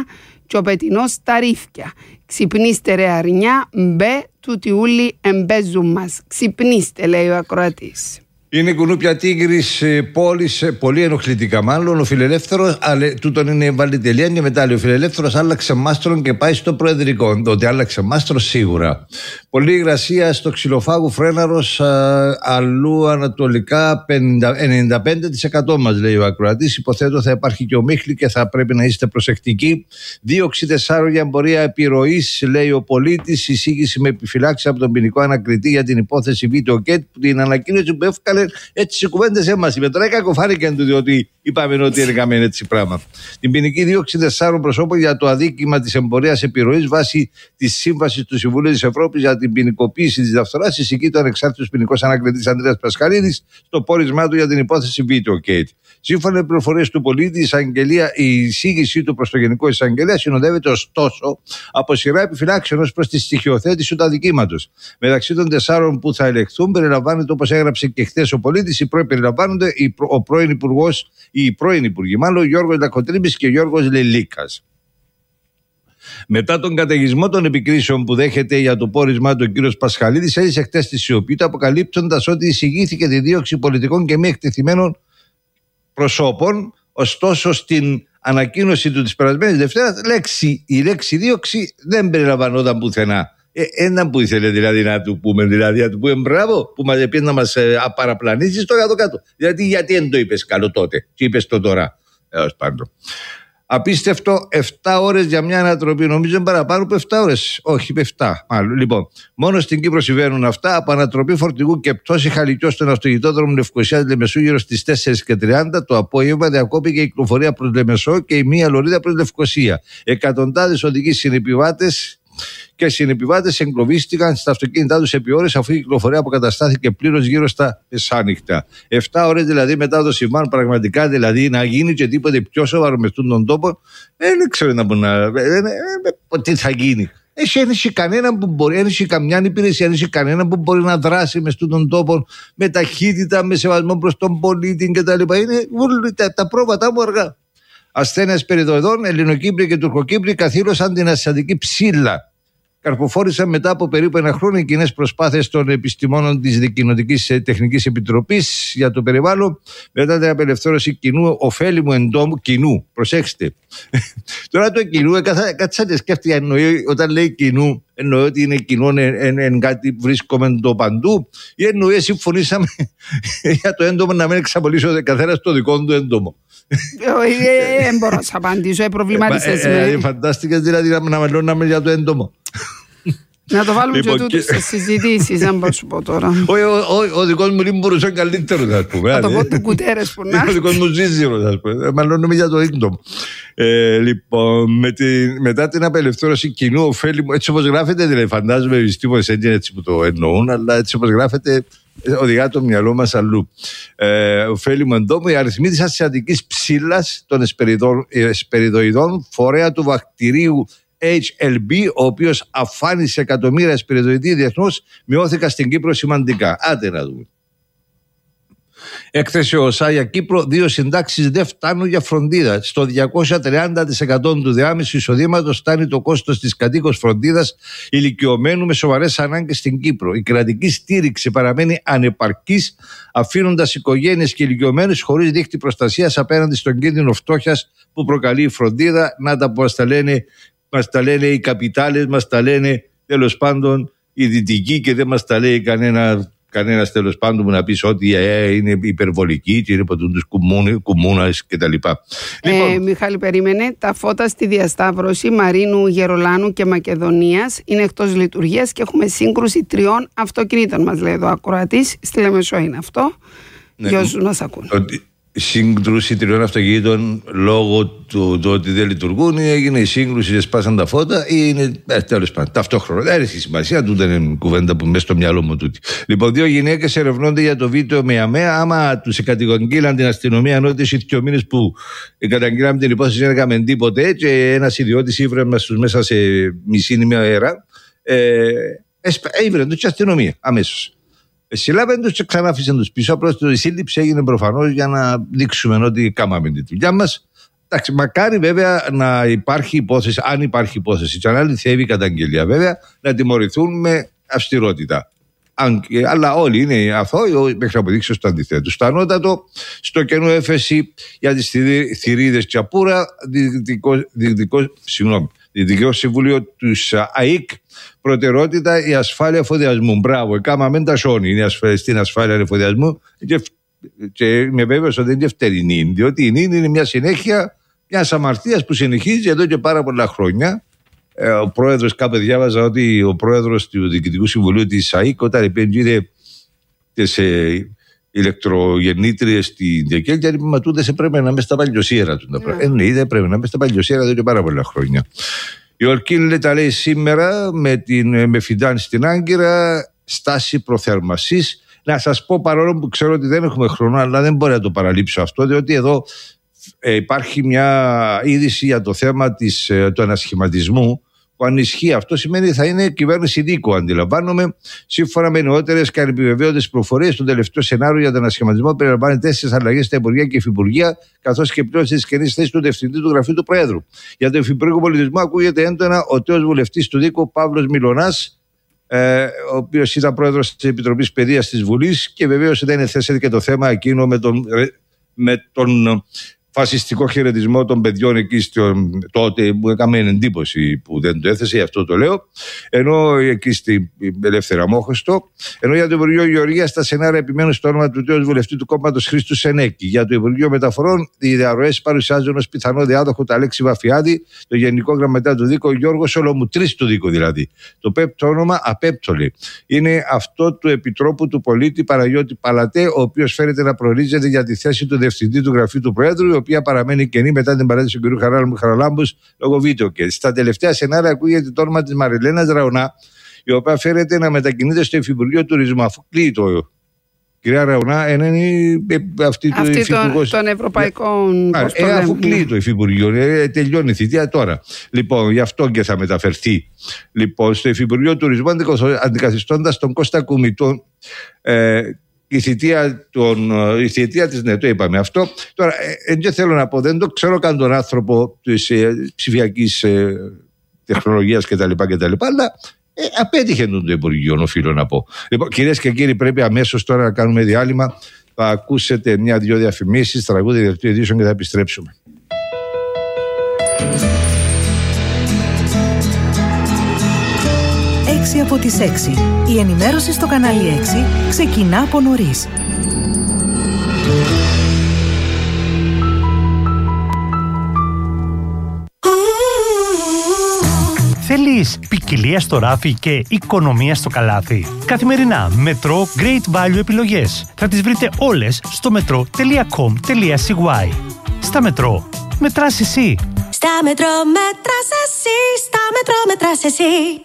Speaker 25: και ο πετινός τα ρίφκια. Ξυπνήστε ρε αρνιά, μπε, τούτοι ούλοι εμπέζουν μας. Ξυπνήστε, λέει ο ακροατής.
Speaker 24: Είναι κουνούπια Τίγρης πόλης, πολύ ενοχλητικά μάλλον. Ο φιλελεύθερος, αλλά τούτον είναι βάλει τελεία και μετά λέει ο φιλελεύθερος άλλαξε μάστρον και πάει στο προεδρικό. Ότι άλλαξε μάστρο σίγουρα. Πολύ υγρασία στο Ξυλοφάγου Φρέναρος, αλλού ανατολικά ενενήντα πέντε τοις εκατό μας λέει ο ακροατής. Υποθέτω θα υπάρχει και ο Μίχλη και θα πρέπει να είστε προσεκτικοί. δίωξη τεσσάρων για εμπορία επιρροής, λέει ο πολίτης. Εισήγηση με επιφυλάξει από τον ποινικό ανακριτή για την υπόθεση Βίτο Κέτ, την ανακοίνωση που έφκαλε έτσι οι κουβέντες έμας. Με τώρα κακοφάνηκαν του, διότι είπαμε ότι έκαμε έτσι πράγμα. Την ποινική δίωξη τεσσάρων προσώπων για το αδίκημα της εμπορίας επιρροής βάσει της σύμβασης του Συμβουλίου της Ευρώπης για την ποινικοποίηση της διαφθοράς εισηγεί το ανεξάρτητος ποινικός ανακριτής Ανδρέας Πασχαλίδης στο πόρισμά του για την υπόθεση Βίτο Κέιτ. Σύμφωνα με πληροφορίες του πολίτη, η, εισαγγελία, η εισήγησή του προς το Γενικό Εισαγγελέα συνοδεύεται ωστόσο από σειρά επιφυλάξεων ως προς τη στοιχειοθέτηση του αδικήματος. Μεταξύ των τεσσάρων που θα ελεγχθούν περιλαμβάνεται, όπως έγραψε και χθες ο πολίτης, οι πρώην περιλαμβάνονται ο πρώην Υπουργός, οι πρώην Υπουργοί, μάλλον ο Γιώργος Λακοτρίπης και ο Γιώργος Λελίκας. Μετά τον καταιγισμό των επικρίσεων που δέχεται για το πόρισμα του ο κ. Πασχαλίδης, έζησε χτες τη σιωπή του, αποκαλύπτοντας ότι εισηγήθηκε τη δίωξη πολιτικών και μη εκτεθειμένων προσώπων. Ωστόσο, στην ανακοίνωση του της περασμένης Δευτέρας, λέξη, η λέξη δίωξη δεν περιλαμβανόταν πουθενά. Ε, ένα που ήθελε δηλαδή να του πούμε, δηλαδή να του πούμε μπράβο που μας πει να μας ε, παραπλανήσεις το κάτω-κάτω. Δηλαδή, γιατί δεν το είπες καλό τότε και είπες το τώρα. Έως πάντων. Απίστευτο, επτά ώρες για μια ανατροπή. Νομίζω είναι παραπάνω από επτά ώρες. Όχι, επτά μάλλον. Λοιπόν, μόνο στην Κύπρο συμβαίνουν αυτά. Από ανατροπή φορτηγού και πτώση χαλικιός στον αυτοκινητόδρομο Λευκοσίας Λεμεσού γύρω στις τέσσερις και τριάντα το απόγευμα διακόπηκε η κυκλοφορία προς Λεμεσό και η μία λωρίδα προς Λευκοσία. Εκατοντάδες οδηγοί συνεπιβάτες και συνεπιβάτες εγκλωβίστηκαν στα αυτοκίνητά τους επί ώρες, αφού η κυκλοφορία αποκαταστάθηκε πλήρως γύρω στα μεσάνυχτα. Εφτά ώρες δηλαδή μετά το συμβάν, πραγματικά δηλαδή να γίνει και τίποτε πιο σοβαρό με αυτόν τον τόπο, δεν ξέρω να πω να. Τι θα γίνει. Έχει ένιξει κανένα που μπορεί, ένιξει καμιά υπηρεσία, ένιξει κανένα που μπορεί να δράσει με αυτόν τον τόπο, με ταχύτητα, με σεβασμό προς τον πολίτη κτλ. Είναι τα, τα πρόβατά μου αργά. Ασθένειες περιδοειδών, Ελληνοκύπριοι και Τουρκοκύπριοι καθήλωσαν την ασιατική ψήλα. Καρποφόρησαν μετά από περίπου ένα χρόνο οι κοινές προσπάθειες των επιστημόνων της Δικοινοτικής Τεχνικής Επιτροπής για το περιβάλλον, μετά την απελευθέρωση κοινού ωφέλιμου εντόμου. Κοινού, προσέξτε. Τώρα το κοινού, κάτσα και σκέφτηκα, εννοεί, όταν λέει κοινού, εννοεί ότι είναι κοινό εν, εν κάτι βρίσκομαι το παντού, ή εννοεί συμφωνήσαμε για το έντομο να μην εξαπολύσω καθένα το δικό του έντομο.
Speaker 25: Δεν μπορώ να σα απαντήσω, προβλημάτισες με.
Speaker 24: Φαντάστηκες δηλαδή να μελώναμε για το έντομο.
Speaker 25: Να το βάλουμε και τούτο στις συζητήσεις, αν μπορώ σου πω τώρα.
Speaker 24: Ο δικός μου δεν μπορούσε καλύτερο, θα πούμε.
Speaker 25: Θα το πω του κουτέρες που να.
Speaker 24: Ο δικός μου ζήσιρος, θα πούμε. Μαλώνουμε για το ίντομο. Λοιπόν, μετά την απελευθέρωση κοινού ωφέλιμου, έτσι όπως γράφεται, δηλαδή φαντάζομαι οι επιστήμονες έτσι που το εννοούν, αλλά έτσι όπως γράφεται, οδηγά το μυαλό μας αλλού. Ωφέλιμου εντόμου, οι αριθμοί της ασιατικής ψήλας των εσπεριδοειδών, φορέα του βακτηρίου έιτς ελ μπι, ο οποίος αφάνισε εκατομμύρια εσπεριδοειδή διεθνώς, μειώθηκαν στην Κύπρο σημαντικά. Άντε να δούμε. Έκθεση ΟΣΑ για Κύπρο, δύο συντάξεις δεν φτάνουν για φροντίδα. Στο διακόσια τριάντα τοις εκατό του διάμεσου εισοδήματος φτάνει το κόστος της κατοίκως φροντίδας ηλικιωμένου με σοβαρές ανάγκες στην Κύπρο. Η κρατική στήριξη παραμένει ανεπαρκής, αφήνοντας οικογένειες και ηλικιωμένους χωρίς δίχτυ προστασίας απέναντι στον κίνδυνο φτώχειας που προκαλεί η φροντίδα. Να τα πώς τα λένε. Μας τα λένε οι καπιτάλες, μας τα λένε τέλος πάντων οι δυτικοί και δεν μας τα λέει κανένα, κανένας τέλος πάντων που να πεις ότι ε, είναι υπερβολική και είναι από τους κουμούνας κτλ.
Speaker 25: Ε, λοιπόν. Μιχάλη, περίμενε. Τα φώτα στη διασταύρωση Μαρίνου, Γερολάνου και Μακεδονίας είναι εκτός λειτουργίας και έχουμε σύγκρουση τριών αυτοκινήτων, μας λέει εδώ ακροατής. Στη Λεμεσό είναι αυτό. Ναι, για όσους μας ακούν.
Speaker 24: Ότι... Η σύγκρουση τριών αυτοκινήτων λόγω του, του ότι δεν λειτουργούν, ή έγινε η σύγκρουση και σπάσαν τα φώτα, ή είναι ε, τέλος πάντων ταυτόχρονα. Δεν έχει σημασία, τούτο είναι κουβέντα που μέσα στο μυαλό μου τούτη. Λοιπόν, δύο γυναίκες ερευνώνται για το βίντεο με αμαία. Άμα τους κατηγορούν την αστυνομία, ενώ ότι δύο μήνες που καταγγείλαμε την υπόθεση δεν έκαμε τίποτε, και ένας ιδιώτης ήβρε μας μέσα σε μισή μία ώρα, ε, ήβρε τους και αστυνομία αμέσως. Συλλάβεν τους και ξανά άφησαν τους πίσω. Απλώς η σύλληψη έγινε προφανώς για να δείξουμε ότι κάμαμε τη δουλειά μας. Εντάξει, μακάρι βέβαια να υπάρχει υπόθεση, αν υπάρχει υπόθεση, και αν αληθεύει η καταγγελία βέβαια, να τιμωρηθούν με αυστηρότητα. Αν, αλλά όλοι είναι αθώοι μέχρι αποδείξεις του αντιθέτου. Στο ανώτατο, στο κενό έφεση για τις θηρίδες Τσαπούρα, Διοικητικό Συμβούλιο του ΑΕΚ, προτεραιότητα η ασφάλεια εφοδιασμού. Μπράβο, κάμα μεν τα σώνει είναι στην ασφάλεια εφοδιασμού και, και είμαι βέβαιος ότι δεν είναι ευτερινή, διότι η ΝΗΝ είναι μια συνέχεια μια αμαρτίας που συνεχίζει εδώ και πάρα πολλά χρόνια. Ο πρόεδρος, κάπου διάβαζα ότι ο πρόεδρος του Διοικητικού Συμβουλίου της ΑΕΚ, όταν επένδυε τις ε, ηλεκτρογεννήτριες στην Διακέλκια, είπε: μα τούτες έπρεπε να είμαι στα παλιοσίερα του. Yeah. Ε, ναι, δεν πρέπει να είμαι στα παλιοσίερα εδώ και πάρα πολλά χρόνια. Η Ορκίλ τα λέει σήμερα με, την, με Φιντάν στην Άγκυρα, στάση προθέρμασης. Να σας πω, παρόλο που ξέρω ότι δεν έχουμε χρόνο, αλλά δεν μπορώ να το παραλείψω αυτό, διότι εδώ ε, υπάρχει μια είδηση για το θέμα της, ε, του ανασχηματισμού. Που αν ισχύει αυτό σημαίνει ότι θα είναι κυβέρνηση δίκου, αντιλαμβάνομαι. Σύμφωνα με νεότερες και ανεπιβεβαίωτες προφορίες, το τελευταίο σενάριο για τον ανασχηματισμό περιλαμβάνει τέσσερις αλλαγές στα Υπουργεία και Υφυπουργεία, καθώς και πλήρωση της καινής θέσης του Διευθυντή του Γραφείου του Προέδρου. Για το Υφυπουργείο Πολιτισμού ακούγεται έντονα ο τέος βουλευτής του Δίκου Παύλος Μιλωνάς, ε, ο οποίος ήταν πρόεδρος της Επιτροπής Παιδείας της Βουλής, και βεβαίως δεν είναι θέση και το θέμα εκείνο με τον. Με τον φασιστικό χαιρετισμό των παιδιών εκεί στο, τότε, που έκαμε εντύπωση που δεν το έθεσε, αυτό το λέω. Ενώ εκεί στην Ελεύθερα Μόχωστο, ενώ για το Υπουργείο Γεωργίας τα σενάρια επιμένουν στο όνομα του τέος βουλευτή του κόμματος Χρήστου Σενέκη. Για το Υπουργείο Μεταφορών, οι διαρροές παρουσιάζουν ως πιθανό διάδοχο τα Αλέξη Βαφιάδη, το Γενικό Γραμματέα του Δίκου Γιώργο Σολομουτρής του Δίκου δηλαδή. Το πέμπτο όνομα, Απέπτολη, είναι αυτό του Επιτρόπου του Πολίτη Παναγιώτη Παλατέ, ο οποίος φαίνεται να προορίζεται για τη θέση του Διευθυντή του Γραφείου του Προέδρου, η οποία παραμένει κενή μετά την παρέτηση του κ. Χαραλάμπου λόγω βίντεο. Και στα τελευταία σενάρια ακούγεται το όνομα της Μαριλένας Ραωνά, η οποία φέρεται να μετακινείται στο Υφυπουργείο Τουρισμού. Αφού κλείει το. Κυρία Ραωνά, είναι αυτή του Υφυπουργού
Speaker 25: των Ευρωπαϊκών.
Speaker 24: Ε, ε, αφού κλείει το Υφυπουργείο, ε, τελειώνει η θητεία τώρα. Λοιπόν, γι' αυτό και θα μεταφερθεί λοιπόν στο Υφυπουργείο Τουρισμού, αντικαθιστώντας τον Κώστα Κουμητό. Ε, Η θητεία, των, η θητεία της, ναι, το είπαμε αυτό. Τώρα, ε, δεν θέλω να πω, δεν το ξέρω καν τον άνθρωπο της ε, ψηφιακής ε, τεχνολογίας κτλ. Αλλά ε, απέτυχε τον το Υπουργείο, οφείλω να πω. Λοιπόν, κυρίες και κύριοι, πρέπει αμέσως τώρα να κάνουμε διάλειμμα. Θα ακούσετε μια-δυο διαφημίσεις, τραγούδι δελτίο ειδήσεων και θα επιστρέψουμε.
Speaker 19: έξι από τις έξι. Η ενημέρωση στο κανάλι έξι ξεκινά από νωρίς.
Speaker 17: Θέλεις ποικιλία στο ράφι και οικονομία στο καλάθι? Καθημερινά Μετρό Great Value επιλογές. Θα τις βρείτε όλες στο μετρό τελεία κομ τελεία σι γουάι. Στα Μετρό, μετράς εσύ.
Speaker 23: Στα Μετρό μετράς εσύ. Στα Μετρό μετράς εσύ.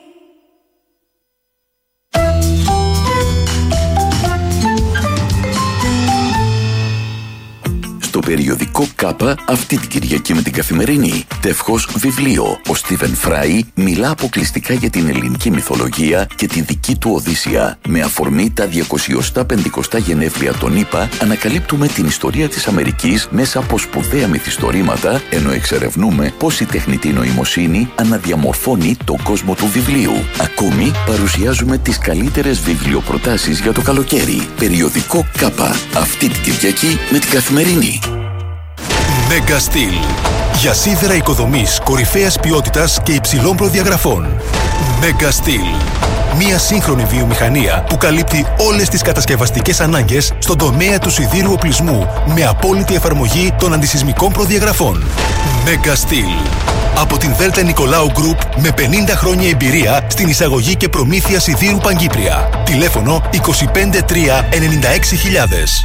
Speaker 11: Στο περιοδικό Κάπα αυτή την Κυριακή με την Καθημερινή. Τεύχος βιβλίο. Ο Στίβεν Φράι μιλά αποκλειστικά για την ελληνική μυθολογία και τη δική του Οδύσσεια. Με αφορμή τα διακοσιοστά πενηκοστά γενέθλια των ΗΠΑ, ανακαλύπτουμε την ιστορία της Αμερικής μέσα από σπουδαία μυθιστορήματα, ενώ εξερευνούμε πώς η τεχνητή νοημοσύνη αναδιαμορφώνει τον κόσμο του βιβλίου. Ακόμη, παρουσιάζουμε τις καλύτερες βιβλιοπροτάσεις για το καλοκαίρι. Περιοδικό Κάπα αυτή την Κυριακή με την Καθημερινή.
Speaker 3: Mega Steel. Για σίδερα οικοδομής κορυφαίας ποιότητας και υψηλών προδιαγραφών. Mega Steel. Μία σύγχρονη βιομηχανία που καλύπτει όλες τις κατασκευαστικές ανάγκες στον τομέα του σιδήρου οπλισμού με απόλυτη εφαρμογή των αντισυσμικών προδιαγραφών. Mega Steel. Από την Δέλτα Νικολάου Group με πενήντα χρόνια εμπειρία στην εισαγωγή και προμήθεια σιδήρου Παγκύπρια. Τηλέφωνο είκοσι πέντε τρία ενενήντα έξι χιλιάδες.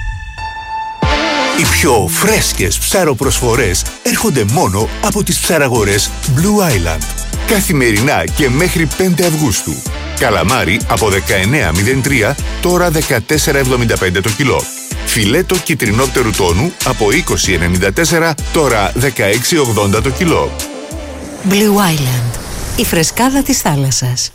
Speaker 3: Οι πιο φρέσκες ψαροπροσφορές έρχονται μόνο από τις ψαραγορές Blue Island. Καθημερινά και μέχρι πέντε Αυγούστου. Καλαμάρι από δεκαεννέα μηδέν τρία, τώρα δεκατέσσερα εβδομήντα πέντε το κιλό. Φιλέτο κιτρινόπτερου τόνου από είκοσι ενενήντα τέσσερα, τώρα δεκαέξι ογδόντα το κιλό.
Speaker 19: Blue Island. Η φρεσκάδα της θάλασσας.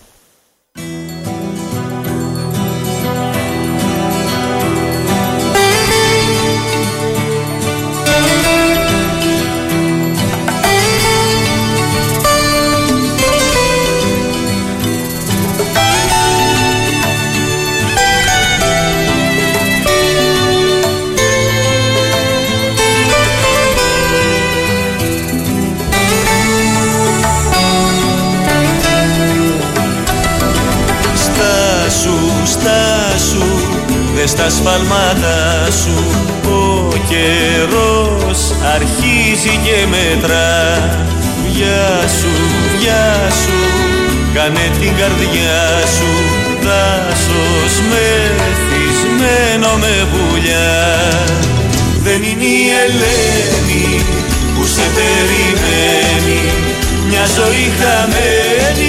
Speaker 1: στα σφάλματά σου. Ο καιρός αρχίζει και μετρά. Βιάσου, βιάσου, κάνε την καρδιά σου δάσος μεθυσμένο με πουλιά. Δεν είναι η Ελένη που σε περιμένει, μια ζωή χαμένη.